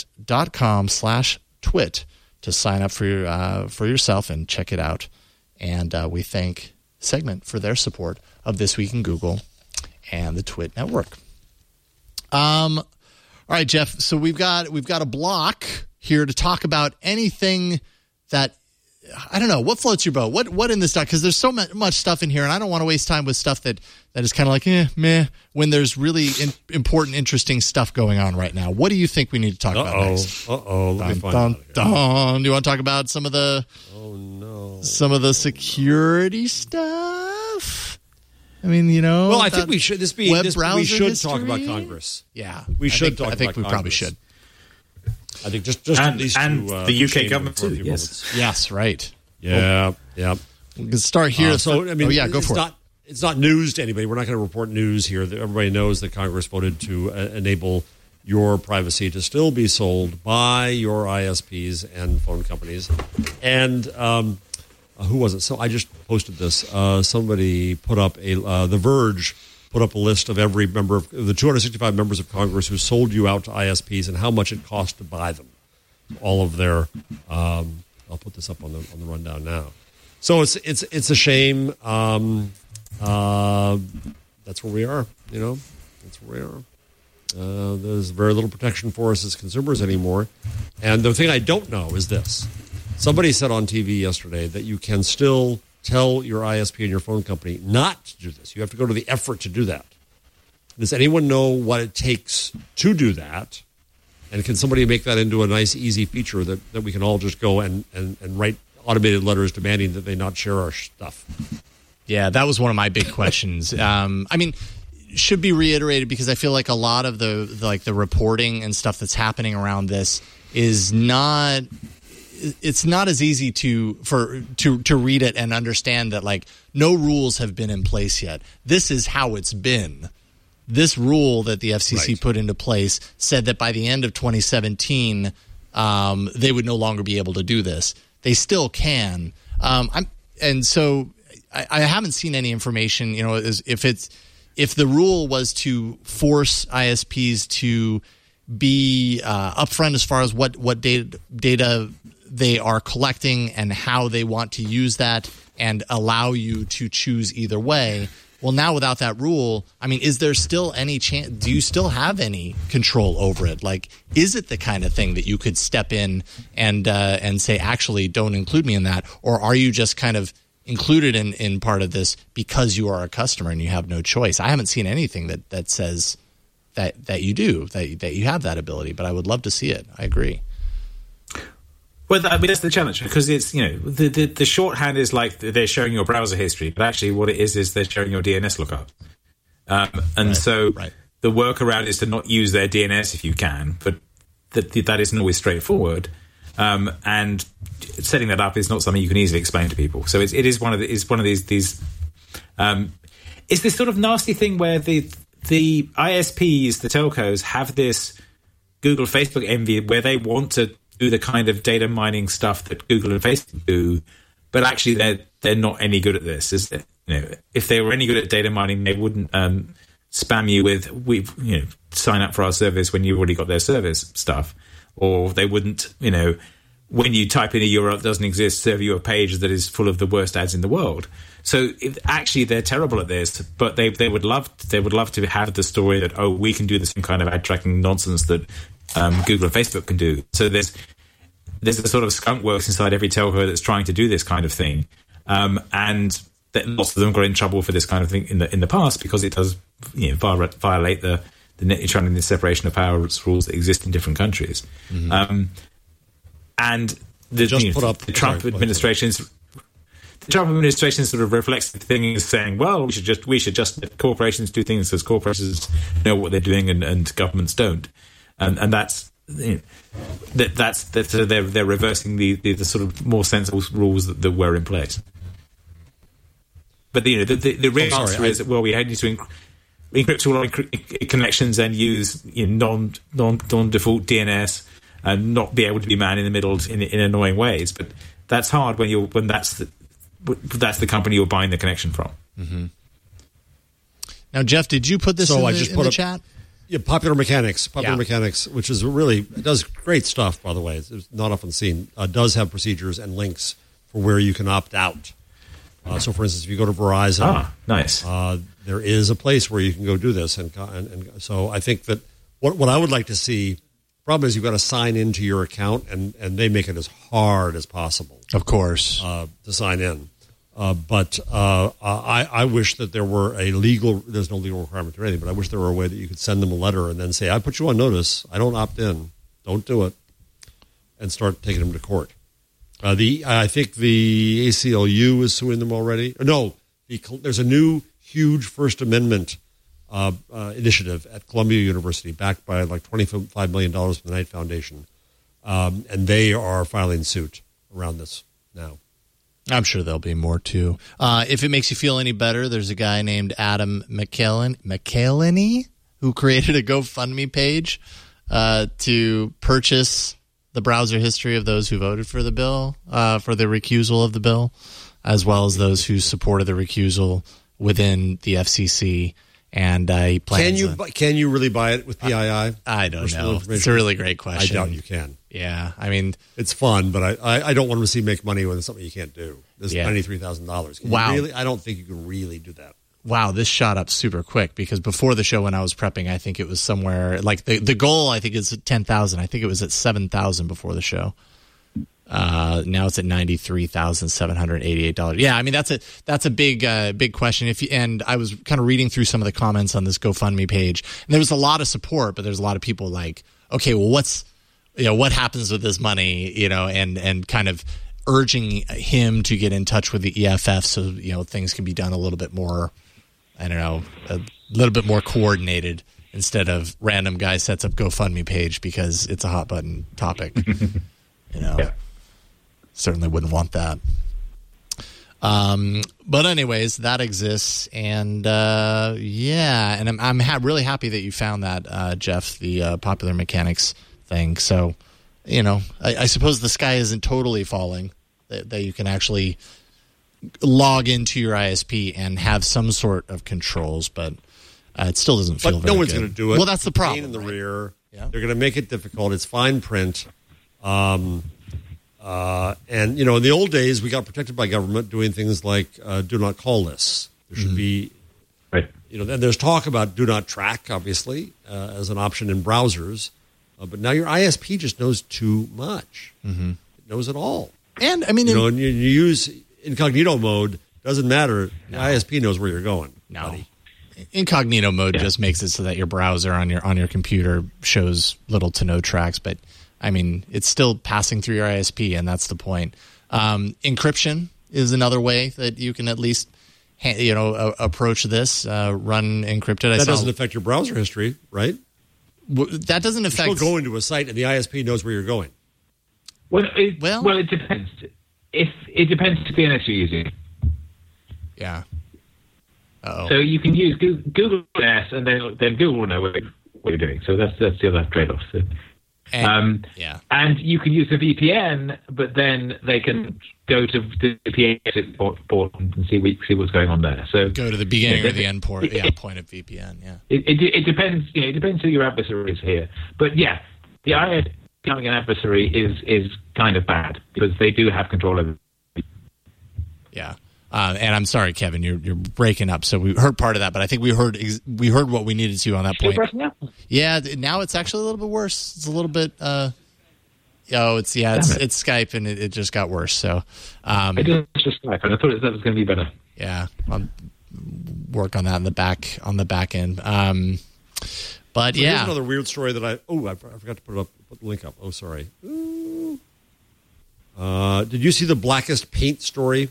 segment.com/twit to sign up for yourself and check it out. And we thank Segment for their support of This Week in Google and the Twit Network. All right, Jeff. So we've got a block here to talk about anything that, I don't know, what floats your boat. What in this doc? Because there's so much stuff in here, and I don't want to waste time with stuff that is kind of like meh. When there's really important, interesting stuff going on right now. What do you think we need to talk about next? Let me find out here. Do you want to talk about some of the? Oh no. Some of the security stuff. I mean, Well, I think we should. We should history? Talk about Congress. Yeah, we should talk about Congress. I think we probably should. I think just at least the UK government too. Yes, right. Yeah. We can start here. Go for it. It's not news to anybody. We're not going to report news here. Everybody knows that Congress voted to enable your privacy to still be sold by your ISPs and phone companies. And who was it? So I just posted this. Somebody put up The Verge put up a list of every member of the 265 members of Congress who sold you out to ISPs and how much it cost to buy them. All of their. I'll put this up on the rundown now. So it's a shame. That's where we are. That's where we are. There's very little protection for us as consumers anymore. And the thing I don't know is this. Somebody said on TV yesterday that you can still tell your ISP and your phone company not to do this. You have to go to the effort to do that. Does anyone know what it takes to do that? And can somebody make that into a nice, easy feature that we can all just go and write automated letters demanding that they not share our stuff? Yeah, that was one of my big questions. Should be reiterated because I feel like a lot of the reporting and stuff that's happening around this is not. It's not as easy to read it and understand that no rules have been in place yet. This is how it's been. This rule that the FCC put into place said that by the end of 2017, they would no longer be able to do this. They still can. So I haven't seen any information. If the rule was to force ISPs to be upfront as far as what data they are collecting and how they want to use that and allow you to choose either way. Well, now without that rule, is there still any chance? Do you still have any control over it? Is it the kind of thing that you could step in and say, actually, don't include me in that? Or are you just kind of included in part of this because you are a customer and you have no choice? I haven't seen anything that says that you do, that you have that ability, but I would love to see it. I agree. Well, that's the challenge because it's the shorthand is they're showing your browser history, but actually what it is they're showing your DNS lookup, the workaround is to not use their DNS if you can, but that isn't always straightforward. And setting that up is not something you can easily explain to people. So it is one of these. It's this sort of nasty thing where the ISPs, the telcos, have this Google, Facebook envy where they want to do the kind of data mining stuff that Google and Facebook do, but actually they're not any good at this. Is it? If they were any good at data mining, they wouldn't spam you with sign up for our service when you've already got their service stuff, or they wouldn't when you type in a URL that doesn't exist, serve you a page that is full of the worst ads in the world. So actually, they're terrible at this, but they would love to have the story that we can do the same kind of ad tracking nonsense that Google and Facebook can do. So there's a sort of skunk works inside every telco that's trying to do this kind of thing, and that lots of them got in trouble for this kind of thing in the past because it does violate the net neutrality and the separation of powers rules that exist in different countries. Mm-hmm. And the Trump administration sort of reflects the thing is saying, well, we should just let corporations do things because corporations know what they're doing and governments don't, and that's they're reversing the sort of more sensible rules that were in place. But the real answer is that we need to encrypt all our connections and use non-default DNS. And not be able to be man in the middle in annoying ways, but that's hard when that's the company you're buying the connection from. Mm-hmm. Now, Jeff, did you put this in the chat? Yeah, Popular Mechanics, which is it does great stuff. By the way, it's not often seen. Does have procedures and links for where you can opt out. So, for instance, if you go to Verizon, nice. There is a place where you can go do this, and so I think that what I would like to see. Problem is, you've got to sign into your account, and they make it as hard as possible. Of course, to sign in. But I wish that there were there's no legal requirement or anything, but I wish there were a way that you could send them a letter and then say, I put you on notice. I don't opt in. Don't do it. And start taking them to court. I think the ACLU is suing them already. No, there's a new huge First Amendment initiative at Columbia University, backed by like $25 million from the Knight Foundation. And they are filing suit around this now. I'm sure there'll be more, too. If it makes you feel any better, there's a guy named Adam McElhenney who created a GoFundMe page to purchase the browser history of those who voted for the bill, for the recusal of the bill, as well as those who supported the recusal within the FCC. And he plans can you really buy it with PII? I don't know. It's a really great question. I doubt you can. Yeah, I mean, it's fun, but I don't want to see make money with something you can't do. This is $93,000. Wow, I don't think you can really do that. Wow, this shot up super quick because before the show when I was prepping, I think it was somewhere like the goal. I think is 10,000. I think it was at 7,000 before the show. Now it's at $93,788. Yeah, I mean that's a big question. And I was kind of reading through some of the comments on this GoFundMe page, and there was a lot of support, but there's a lot of people like, okay, well, what happens with this money, and kind of urging him to get in touch with the EFF so things can be done a little bit more, I don't know, a little bit more coordinated instead of random guy sets up GoFundMe page because it's a hot button topic. Yeah. Certainly wouldn't want that. But anyways, that exists, and and I'm really happy that you found that, Jeff, the Popular Mechanics thing. So, I suppose the sky isn't totally falling, that you can actually log into your ISP and have some sort of controls, but it still doesn't feel very good. But no one's going to do it. Well, that's the problem. Pain in the rear. Yeah. They're going to make it difficult. It's fine print. And, in the old days, we got protected by government doing things like do not call lists. There should be, right. And there's talk about do not track, obviously, as an option in browsers. But now your ISP just knows too much. Mm-hmm. It knows it all. And, I mean, and you use incognito mode, doesn't matter. No. The ISP knows where you're going. No. Buddy. Incognito mode just makes it so that your browser on your computer shows little to no tracks, but I mean, it's still passing through your ISP, and that's the point. Encryption is another way that you can at least, approach this. Run encrypted. That doesn't affect your browser history, right? That doesn't affect. You're still going to a site, and the ISP knows where you're going. Well, it depends. It depends if the NS you're using. Yeah. Uh-oh. So you can use Google NS, and then Google will know what you're doing. So that's the other trade-off. So, and you can use a VPN, but then they can go to the VPN port and see what's going on there. So go to the beginning or the end port. Point of VPN. Yeah. It depends. It depends who your adversary is here. But yeah, the ISP becoming an adversary is kind of bad because they do have control over. Yeah. And I'm sorry, Kevin, you're breaking up. So we heard part of that, but I think we heard what we needed to on that point. Yeah, now it's actually a little bit worse. It's a little bit. It's Skype, and it just got worse. So it's just Skype, and I thought that was going to be better. Yeah, I'll work on that on the back end. But so here's another weird story that I forgot to put the link up. Oh, sorry. Did you see the Blackest Paint story?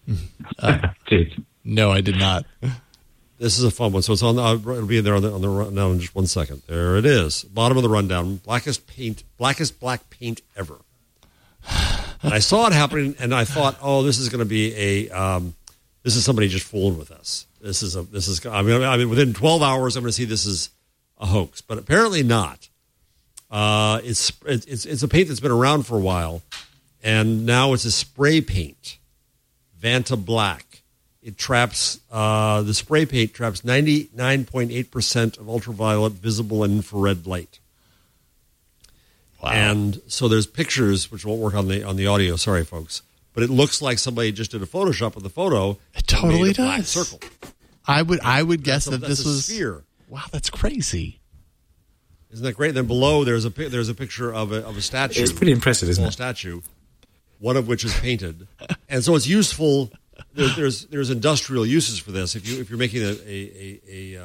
No, I did not. This is a fun one. So it's on. It'll be in there on the rundown in just 1 second. There it is. Bottom of the rundown. Blackest black paint ever. And I saw it happening, and I thought, oh, this is going to be this is somebody just fooling with us. I mean, within 12 hours, I'm going to see this is a hoax, but apparently not. It's a paint that's been around for a while, and now it's a spray paint. Vanta Black. It traps, the spray paint traps 99.8% of ultraviolet, visible, and infrared light. Wow. And so there's pictures, which won't work on the audio, sorry, folks. But it looks like somebody just did a Photoshop of the photo. It totally does. Black circle. I would guess that this was sphere. Wow, that's crazy. Isn't that great? And then below there's a picture of a statue. It's pretty impressive, isn't it? A statue. One of which is painted, and so it's useful. There's industrial uses for this. If you're making a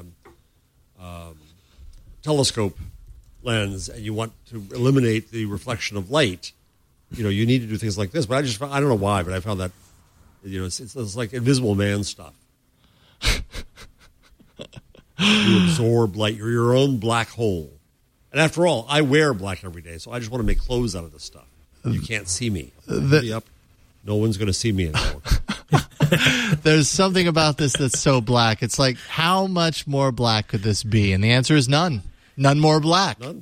telescope lens and you want to eliminate the reflection of light, you need to do things like this. But I don't know why, but I found that it's like Invisible Man stuff. You absorb light. You're your own black hole. And after all, I wear black every day, so I just want to make clothes out of this stuff. You can't see me. No one's going to see me anymore. There's something about this that's so black. It's like, how much more black could this be? And the answer is none. None more black. None.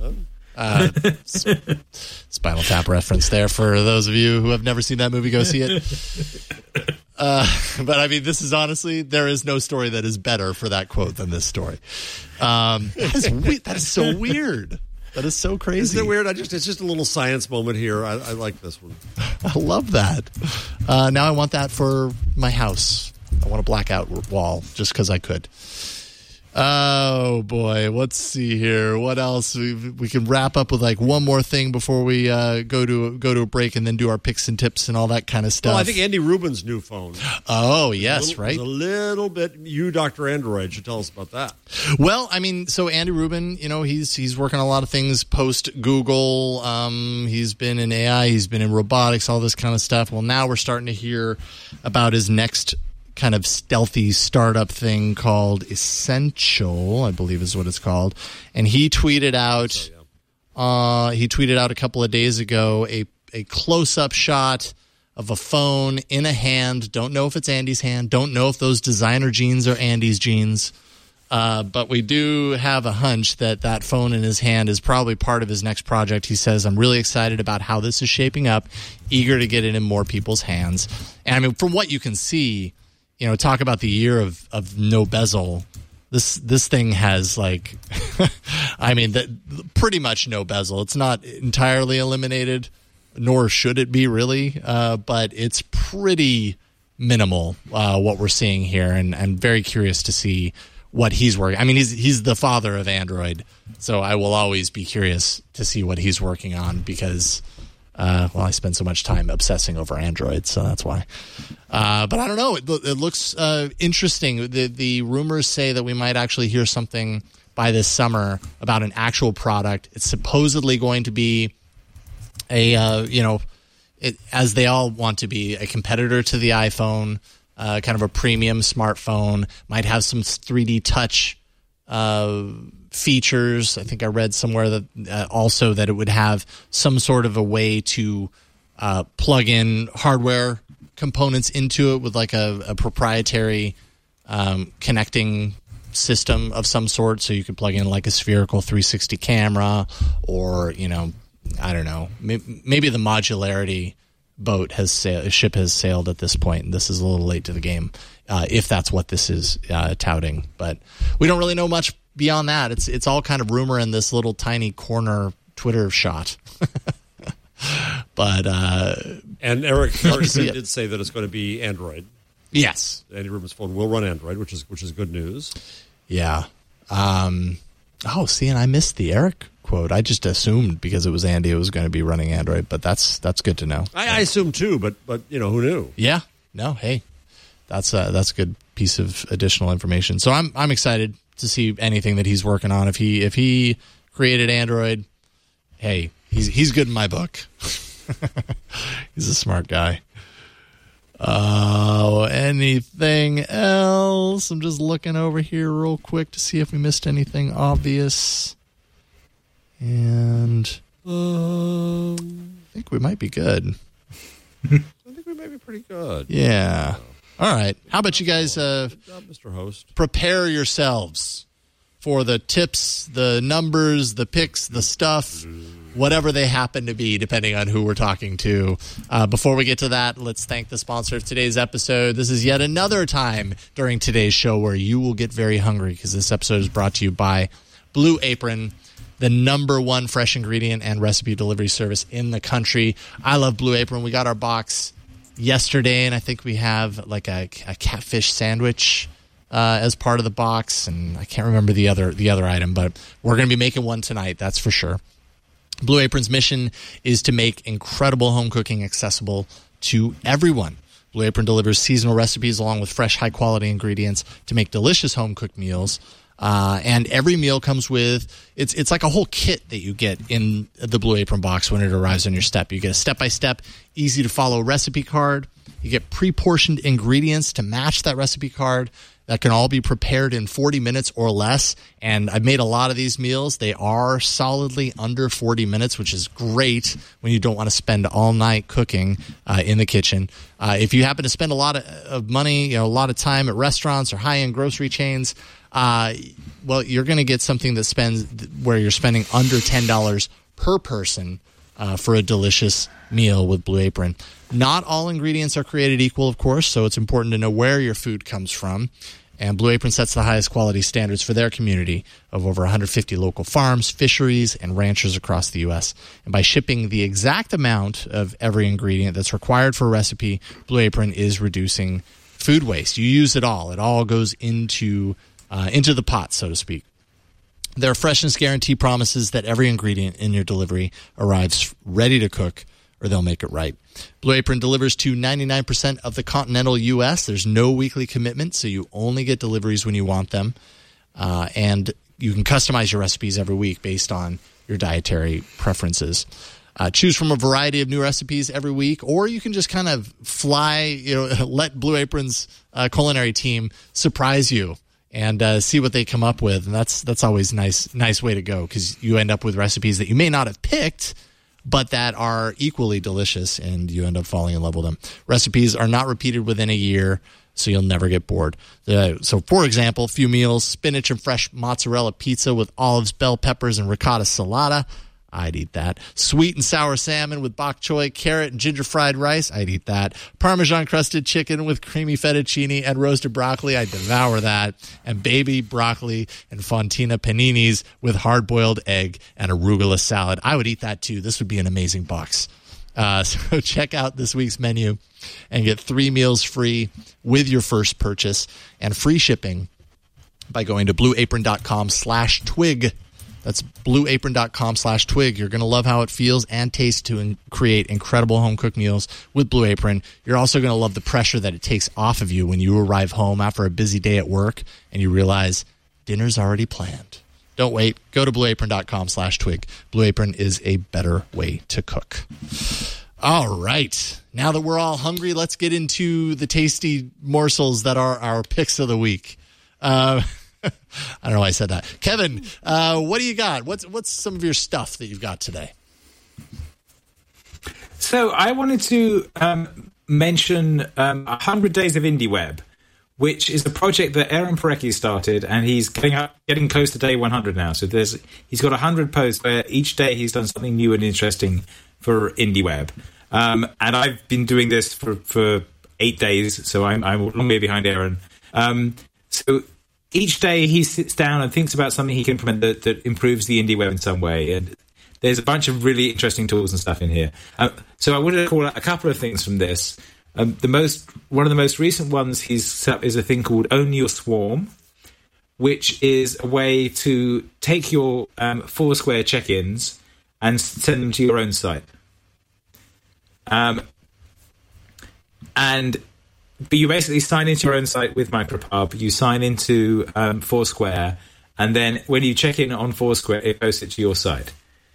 Spinal Tap reference there for those of you who have never seen that movie. Go see it. But I mean, this is honestly, there is no story that is better for that quote than this story. That is so weird. That is so crazy. Isn't it weird? It's just a little science moment here. I like this one. I love that. Now I want that for my house. I want a blackout wall just because I could. Oh boy, let's see here. What else? We can wrap up with like one more thing before we go to a break and then do our picks and tips and all that kind of stuff. Well, I think Andy Rubin's new phone. Oh yes, right. A little bit. You, Dr. Android, should tell us about that. Well, I mean, so Andy Rubin, he's working on a lot of things post Google. He's been in AI, he's been in robotics, all this kind of stuff. Well, now we're starting to hear about his next kind of stealthy startup thing called Essential, I believe is what it's called. And he tweeted out a couple of days ago a close-up shot of a phone in a hand. Don't know if it's Andy's hand. Don't know if those designer jeans are Andy's jeans. But we do have a hunch that phone in his hand is probably part of his next project. He says, I'm really excited about how this is shaping up, eager to get it in more people's hands. And I mean, from what you can see, talk about the year of no bezel. This thing has like, I mean, pretty much no bezel. It's not entirely eliminated, nor should it be really, but it's pretty minimal what we're seeing here, and I'm very curious to see what he's working. I mean, he's the father of Android, so I will always be curious to see what he's working on because. I spend so much time obsessing over Android, so that's why. But I don't know. It looks interesting. The rumors say that we might actually hear something by this summer about an actual product. It's supposedly going to be as they all want to be, a competitor to the iPhone, kind of a premium smartphone. Might have some 3D touch features. I think I read somewhere that also that it would have some sort of a way to plug in hardware components into it with like a proprietary connecting system of some sort, so you could plug in like a spherical 360 camera, or I don't know, maybe the modularity ship has sailed at this point, and this is a little late to the game if that's what this is touting. But we don't really know much beyond that. It's all kind of rumor in this little tiny corner Twitter shot. But and Eric did say that it's going to be Android. Yes, Andy Rubin's phone will run Android, which is good news. Yeah. And I missed the Eric quote. I just assumed because it was Andy, it was going to be running Android, but that's good to know. I assumed too, but who knew? Yeah. No. Hey, that's a good piece of additional information. So I'm excited to see anything that he's working on. If he created Android, hey, he's good in my book. He's a smart guy. Anything else? I'm just looking over here real quick to see if we missed anything obvious. And I think we might be good. I think we might be pretty good. Yeah. All right. How about you guys good job, Mr. Host. Prepare yourselves for the tips, the numbers, the picks, the stuff, whatever they happen to be, depending on who we're talking to. Before we get to that, let's thank the sponsor of today's episode. This is yet another time during today's show where you will get very hungry, because this episode is brought to you by Blue Apron, the #1 fresh ingredient and recipe delivery service in the country. I love Blue Apron. We got our box yesterday, and I think we have like a catfish sandwich as part of the box, and I can't remember the other item, but we're going to be making one tonight, that's for sure. Blue Apron's mission is to make incredible home cooking accessible to everyone. Blue Apron delivers seasonal recipes along with fresh, high-quality ingredients to make delicious home-cooked meals. And every meal comes with, it's like a whole kit that you get in the Blue Apron box when it arrives on your step. You get a step-by-step, easy-to-follow recipe card. You get pre-portioned ingredients to match that recipe card that can all be prepared in 40 minutes or less. And I've made a lot of these meals. They are solidly under 40 minutes, which is great when you don't want to spend all night cooking in the kitchen. If you happen to spend a lot of money, a lot of time at restaurants or high-end grocery chains, well, you're going to get something where you're spending under $10 per person for a delicious meal with Blue Apron. Not all ingredients are created equal, of course, so it's important to know where your food comes from. And Blue Apron sets the highest quality standards for their community of over 150 local farms, fisheries, and ranchers across the U.S. And by shipping the exact amount of every ingredient that's required for a recipe, Blue Apron is reducing food waste. You use it all. It all goes into the pot, so to speak. Their freshness guarantee promises that every ingredient in your delivery arrives ready to cook, or they'll make it right. Blue Apron delivers to 99% of the continental U.S. There's no weekly commitment, so you only get deliveries when you want them. And you can customize your recipes every week based on your dietary preferences. Choose from a variety of new recipes every week, or you can just kind of fly, let Blue Apron's culinary team surprise you and see what they come up with. And that's always nice way to go, because you end up with recipes that you may not have picked, but that are equally delicious, and you end up falling in love with them. Recipes are not repeated within a year, so you'll never get bored. So, for example, a few meals: spinach and fresh mozzarella pizza with olives, bell peppers, and ricotta salata. I'd eat that. Sweet and sour salmon with bok choy, carrot, and ginger fried rice. I'd eat that. Parmesan crusted chicken with creamy fettuccine and roasted broccoli. I'd devour that. And baby broccoli and fontina paninis with hard-boiled egg and arugula salad. I would eat that too. This would be an amazing box. So check out this week's menu and get 3 meals free with your first purchase and free shipping by going to blueapron.com/twig. That's blueapron.com/twig. You're going to love how it feels and tastes to create incredible home-cooked meals with Blue Apron. You're also going to love the pressure that it takes off of you when you arrive home after a busy day at work and you realize dinner's already planned. Don't wait. Go to blueapron.com/twig. Blue Apron is a better way to cook. All right. Now that we're all hungry, let's get into the tasty morsels that are our picks of the week. I don't know why I said that. Kevin, what do you got? What's some of your stuff that you've got today? So I wanted to mention 100 Days of Indie Web, which is a project that Aaron Parecki started, and he's getting close to day 100 now. So he's got 100 posts where each day he's done something new and interesting for Indie Web. And I've been doing this for 8 days, so I'm a long way behind Aaron. So each day he sits down and thinks about something he can implement that improves the Indie Web in some way. And there's a bunch of really interesting tools and stuff in here. So I wanted to call out a couple of things from this. One of the most recent ones he's set up is a thing called Own Your Swarm, which is a way to take your Foursquare check-ins and send them to your own site. But you basically sign into your own site with MicroPub. You sign into Foursquare, and then when you check in on Foursquare, it posts it to your site.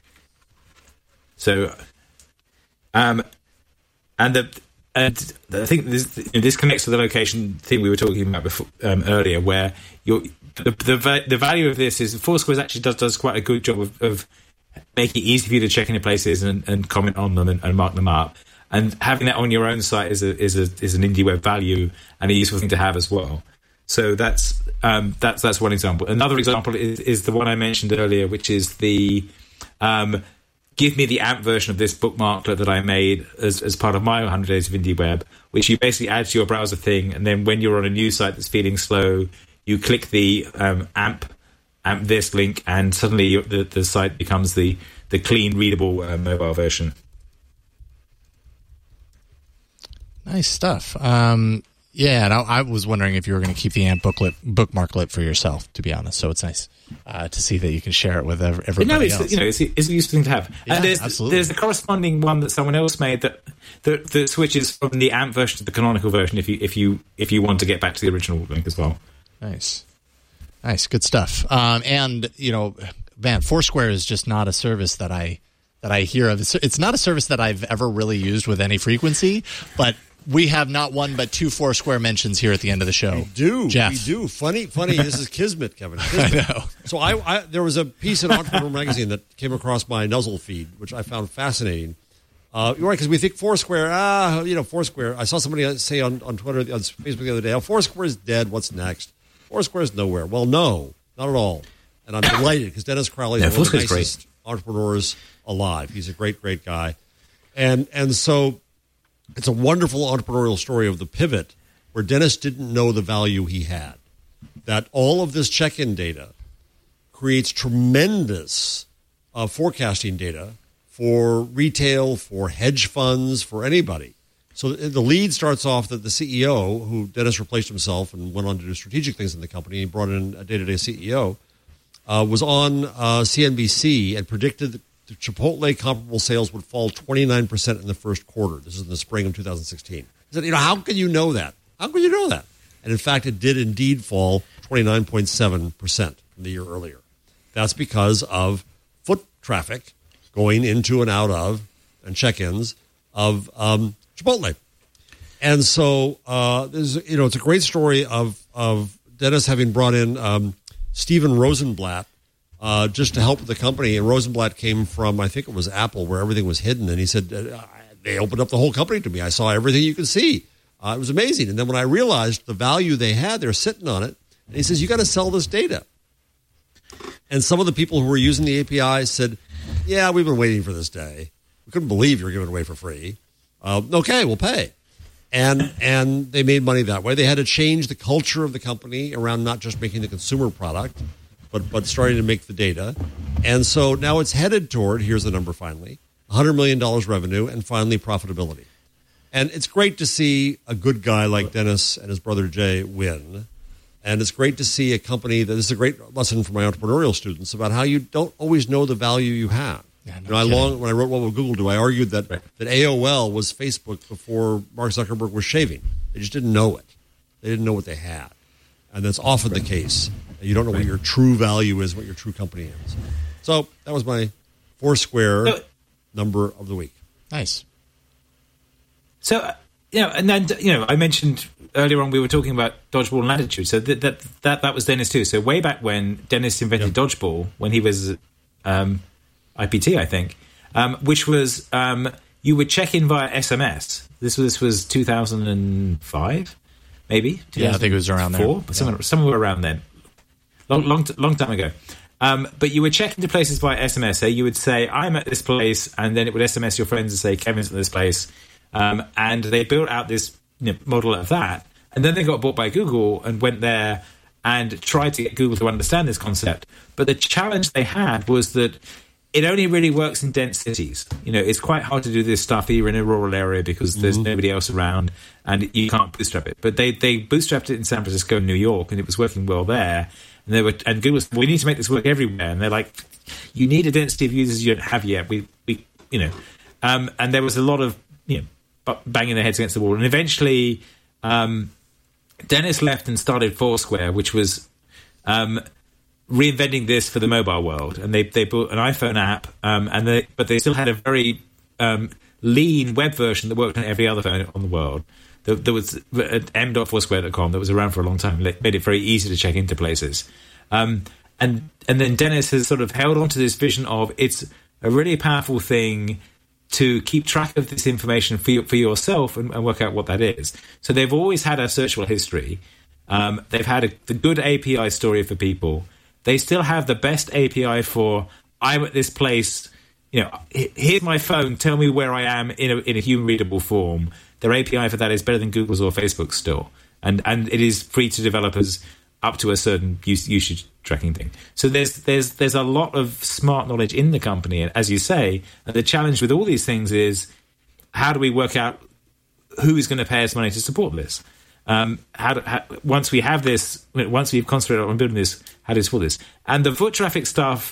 So, and I think this connects to the location thing we were talking about before, earlier, where the value of this is Foursquare actually does quite a good job of making it easy for you to check into places and comment on them and mark them up. And having that on your own site is an Indie Web value and a useful thing to have as well. So that's one example. Another example is the one I mentioned earlier, which is the give me the AMP version of this bookmarklet that I made as part of my 100 Days of Indie Web, which you basically add to your browser thing, and then when you're on a new site that's feeling slow, you click the AMP this link, and suddenly the site becomes the clean, readable mobile version. Nice stuff. Yeah, and I was wondering if you were going to keep the AMP bookmarklet for yourself, to be honest. So it's nice to see that you can share it with everybody else. It's a useful thing to have. Yeah, and absolutely. There's a corresponding one that someone else made that switches from the AMP version to the canonical version if you want to get back to the original link as well. Nice, good stuff. And man, Foursquare is just not a service that I hear of. It's not a service that I've ever really used with any frequency, but we have not one but two Foursquare mentions here at the end of the show. We do, Jeff. We do. Funny. This is Kismet, Kevin. Kismet. I know. So there was a piece in Entrepreneur Magazine that came across my Nuzzle feed, which I found fascinating. You're right, because we think Foursquare. Foursquare. I saw somebody say on Twitter, on Facebook the other day, Foursquare is dead. What's next? Foursquare is nowhere. Well, no, not at all. And I'm delighted because Dennis Crowley is one of the nicest entrepreneurs alive. He's a great, great guy, and so. It's a wonderful entrepreneurial story of the pivot where Dennis didn't know the value he had. That all of this check-in data creates tremendous forecasting data for retail, for hedge funds, for anybody. So the lead starts off that the CEO, who Dennis replaced himself and went on to do strategic things in the company, he brought in a day-to-day CEO, was on CNBC and predicted that the Chipotle comparable sales would fall 29% in the first quarter. This is in the spring of 2016. He said, how can you know that? How can you know that? And in fact, it did indeed fall 29.7% from the year earlier. That's because of foot traffic going into and out of and check-ins of Chipotle. And so it's a great story of Dennis having brought in Steven Rosenblatt just to help with the company. And Rosenblatt came from, I think it was Apple, where everything was hidden. And he said, they opened up the whole company to me. I saw everything you could see. It was amazing. And then when I realized the value they had, they're sitting on it. And he says, you got to sell this data. And some of the people who were using the API said, yeah, we've been waiting for this day. We couldn't believe you were giving it away for free. Okay, we'll pay. And they made money that way. They had to change the culture of the company around not just making the consumer product, but starting to make the data. And so now it's headed toward, here's the number finally, $100 million revenue and finally profitability. And it's great to see a good guy like Dennis and his brother Jay win. And it's great to see a company this is a great lesson for my entrepreneurial students about how you don't always know the value you have. Yeah, when I wrote What Will Google Do, I argued that AOL was Facebook before Mark Zuckerberg was shaving. They just didn't know it. They didn't know what they had. And that's often the case. You don't know what your true value is, what your true company is. So that was my Foursquare number of the week. Nice. So and then I mentioned earlier on we were talking about Dodgeball and Latitude, so that was Dennis too. So way back when Dennis invented Dodgeball, when he was IPT, I think, which was you would check in via SMS. This was 2005, maybe. Yeah, I think it was around there. Somewhere around then, long time ago. But you would check into places by SMS. So you would say, I'm at this place, and then it would SMS your friends and say, Kevin's at this place. And they built out this model of that. And then they got bought by Google and went there and tried to get Google to understand this concept. But the challenge they had was that it only really works in dense cities. It's quite hard to do this stuff here in a rural area because there's nobody else around and you can't bootstrap it. But they bootstrapped it in San Francisco and New York, and it was working well there. And Google said, we need to make this work everywhere. And they're like, you need a density of users you don't have yet. And there was a lot of banging their heads against the wall. And eventually, Dennis left and started Foursquare, which was reinventing this for the mobile world. And they built an iPhone app, but they still had a very lean web version that worked on every other phone on the world. There was m.foursquare.com that was around for a long time. It made it very easy to check into places. And then Dennis has sort of held on to this vision of it's a really powerful thing to keep track of this information for yourself and work out what that is. So they've always had a searchable history. They've had the good API story for people. They still have the best API for, I'm at this place, here's my phone, tell me where I am in a human-readable form. Their API for that is better than Google's or Facebook's still. And it is free to developers up to a certain usage tracking thing. So there's a lot of smart knowledge in the company, and as you say, and the challenge with all these things is how do we work out who is going to pay us money to support this? Once we have this, once we've concentrated on building this, how do we support this? And the foot traffic stuff,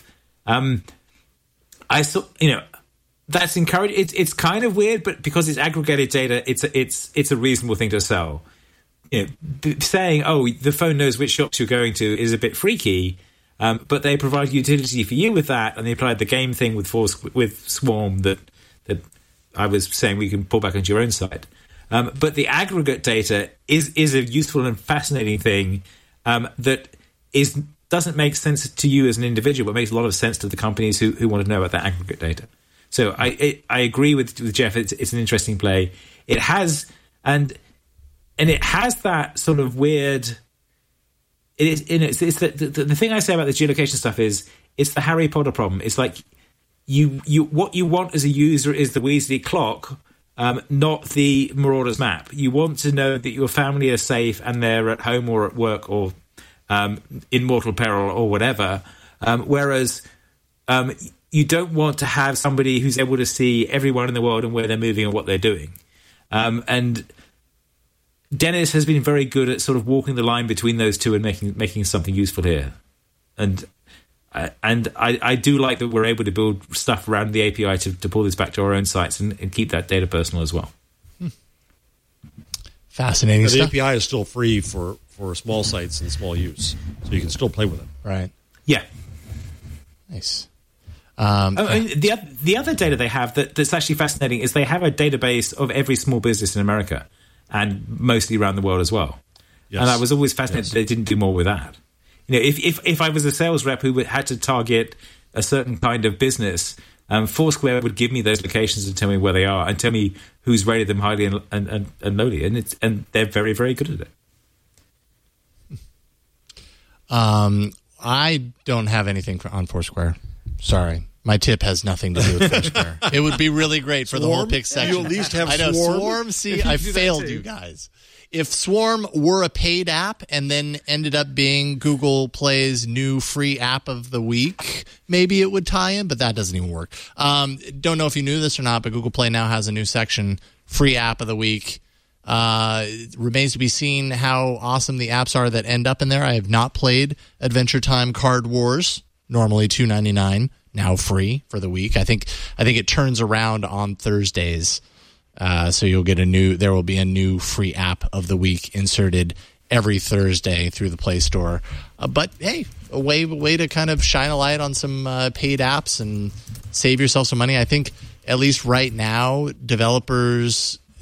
that's encouraging. It's kind of weird, but because it's aggregated data, it's a reasonable thing to sell. Saying, the phone knows which shops you're going to is a bit freaky, but they provide utility for you with that, and they applied the game thing with Swarm that I was saying we can pull back onto your own site. But the aggregate data is a useful and fascinating thing that doesn't make sense to you as an individual, but makes a lot of sense to the companies who want to know about that aggregate data. So I agree with Jeff. It's an interesting play. It has and it has that sort of weird. It's the thing I say about the geolocation stuff is it's the Harry Potter problem. It's like you what you want as a user is the Weasley clock, not the Marauders map. You want to know that your family are safe and they're at home or at work or in mortal peril or whatever. Whereas you don't want to have somebody who's able to see everyone in the world and where they're moving and what they're doing. And Dennis has been very good at sort of walking the line between those two and making something useful here. And I do like that we're able to build stuff around the API to pull this back to our own sites and keep that data personal as well. Fascinating stuff. The API is still free for small sites and small use, so you can still play with it. Right. Yeah. Nice. The other data they have that's actually fascinating is they have a database of every small business in America and mostly around the world as well. Yes. And I was always fascinated that they didn't do more with that. If I was a sales rep who had to target a certain kind of business, Foursquare would give me those locations and tell me where they are and tell me who's rated them highly and lowly, and they're very, very good at it. I don't have anything on Foursquare. Sorry. My tip has nothing to do with Foursquare. It would be really great for the whole pick section. You at least have I know, Swarm. Swarm, see, I failed you guys. If Swarm were a paid app and then ended up being Google Play's new free app of the week, maybe it would tie in, but that doesn't even work. Don't know if you knew this or not, but Google Play now has a new section, free app of the week. It remains to be seen how awesome the apps are that end up in there. I have not played Adventure Time Card Wars, normally $2.99, now free for the week. I think it turns around on Thursdays. So you'll get there will be a new free app of the week inserted every Thursday through the Play Store. But hey, a way to kind of shine a light on some paid apps and save yourself some money. I think at least right now, developers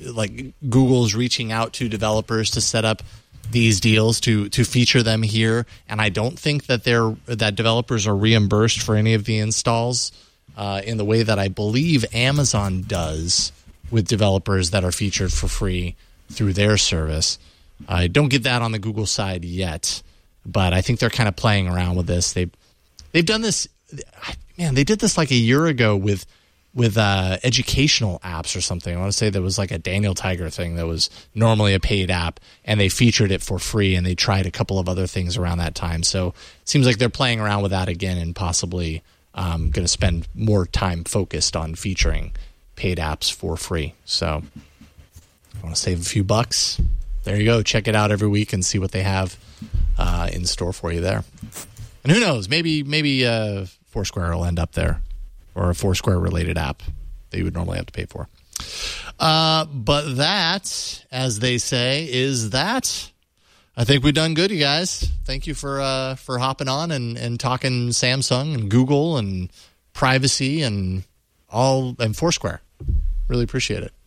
like Google is reaching out to developers to set up these deals to feature them here, and I don't think that developers are reimbursed for any of the installs in the way that I believe Amazon does with developers that are featured for free through their service. I don't get that on the Google side yet, but I think they're kind of playing around with this. They've done this. Man, they did this like a year ago with educational apps or something. I want to say there was like a Daniel Tiger thing that was normally a paid app, and they featured it for free, and they tried a couple of other things around that time. So it seems like they're playing around with that again, and possibly going to spend more time focused on featuring paid apps for free. So if you want to save a few bucks, there you go. Check it out every week and see what they have in store for you there. And who knows, maybe Foursquare will end up there, or a Foursquare-related app that you would normally have to pay for. But that, as they say, is that. I think we've done good, you guys. Thank you for hopping on and talking Samsung and Google and privacy and Foursquare. Really appreciate it.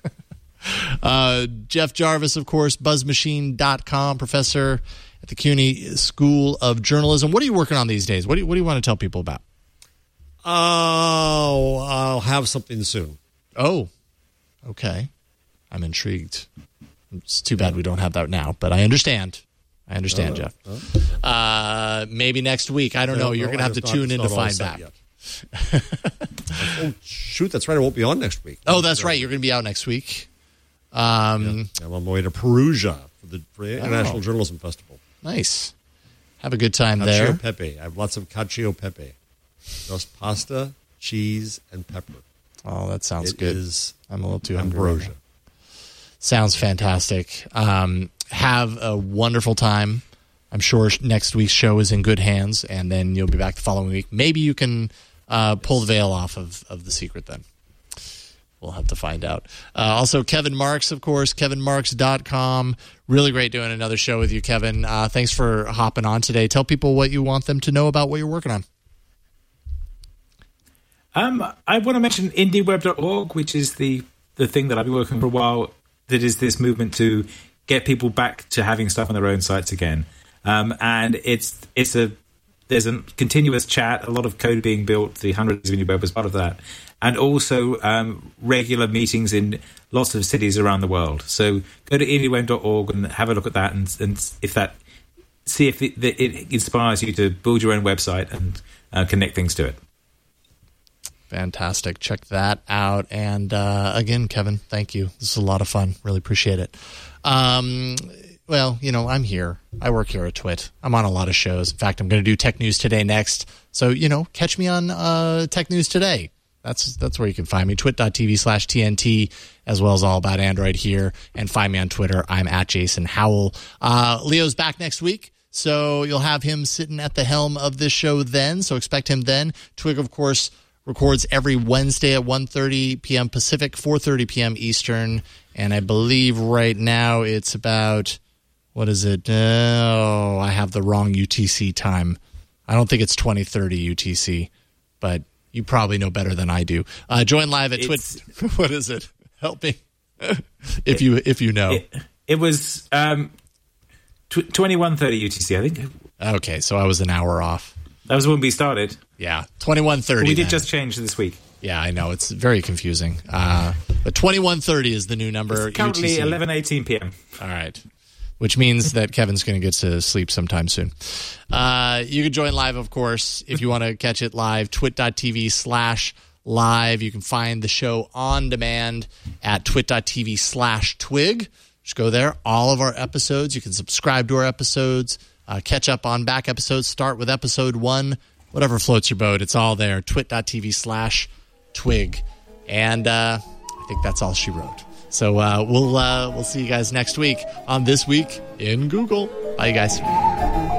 Jeff Jarvis, of course, buzzmachine.com, professor at the CUNY School of Journalism. What are you working on these days? What do you want to tell people about? Oh, I'll have something soon. Oh, okay. I'm intrigued. It's too bad we don't have that now, but I understand. Jeff. Maybe next week. I don't know. You're going to have to tune in to find out. Oh, shoot. That's right. I won't be on next week. Oh, that's right. You're going to be out next week. I'm on my way to Perugia for the International Journalism Festival. Nice. Have a good time Cacio there. Pepe. I have lots of cacio pepe. Just pasta, cheese, and pepper. Oh, that sounds good. I'm a little too hungry. Ambrosia. Sounds fantastic. Have a wonderful time. I'm sure next week's show is in good hands, and then you'll be back the following week. Maybe you can pull the veil off of the secret then. We'll have to find out. Also, Kevin Marks, of course, kevinmarks.com. Really great doing another show with you, Kevin. Thanks for hopping on today. Tell people what you want them to know about what you're working on. I want to mention IndieWeb.org, which is the thing that I've been working for a while, that is this movement to get people back to having stuff on their own sites again. And there's a continuous chat, a lot of code being built, the hundreds of IndieWeb as part of that, and also regular meetings in lots of cities around the world. So go to IndieWeb.org and have a look at that, and see if it inspires you to build your own website and connect things to it. Fantastic. Check that out. And again, Kevin, thank you. This is a lot of fun. Really appreciate it. Well, I'm here. I work here at Twit. I'm on a lot of shows. In fact, I'm going to do Tech News Today next. So, catch me on Tech News Today. That's where you can find me, twit.tv/TNT, as well as All About Android here. And find me on Twitter. I'm at Jason Howell. Leo's back next week, so you'll have him sitting at the helm of this show then. So expect him then. Twig, of course, records every Wednesday at 1:30 p.m. Pacific, 4:30 p.m. Eastern. And I believe right now it's about, what is it? Oh, I have the wrong UTC time. I don't think it's 20:30 UTC, but you probably know better than I do. Join live at Twit. What is it? Help me if you know. It was 21:30 UTC, I think. Okay, so I was an hour off. That was when we started. Yeah, 21:30. We did just change this week. Yeah, I know. It's very confusing. But 21:30 is the new number. It's currently 11:18 p.m. All right. Which means that Kevin's going to get to sleep sometime soon. You can join live, of course, if you want to catch it live, twit.tv/live. You can find the show on demand at twit.tv/twig. Just go there. All of our episodes. You can subscribe to our episodes, catch up on back episodes, start with episode 1, whatever floats your boat. It's all there. twit.tv/twig. And I think that's all she wrote. So we'll see you guys next week on This Week in Google. Bye, you guys.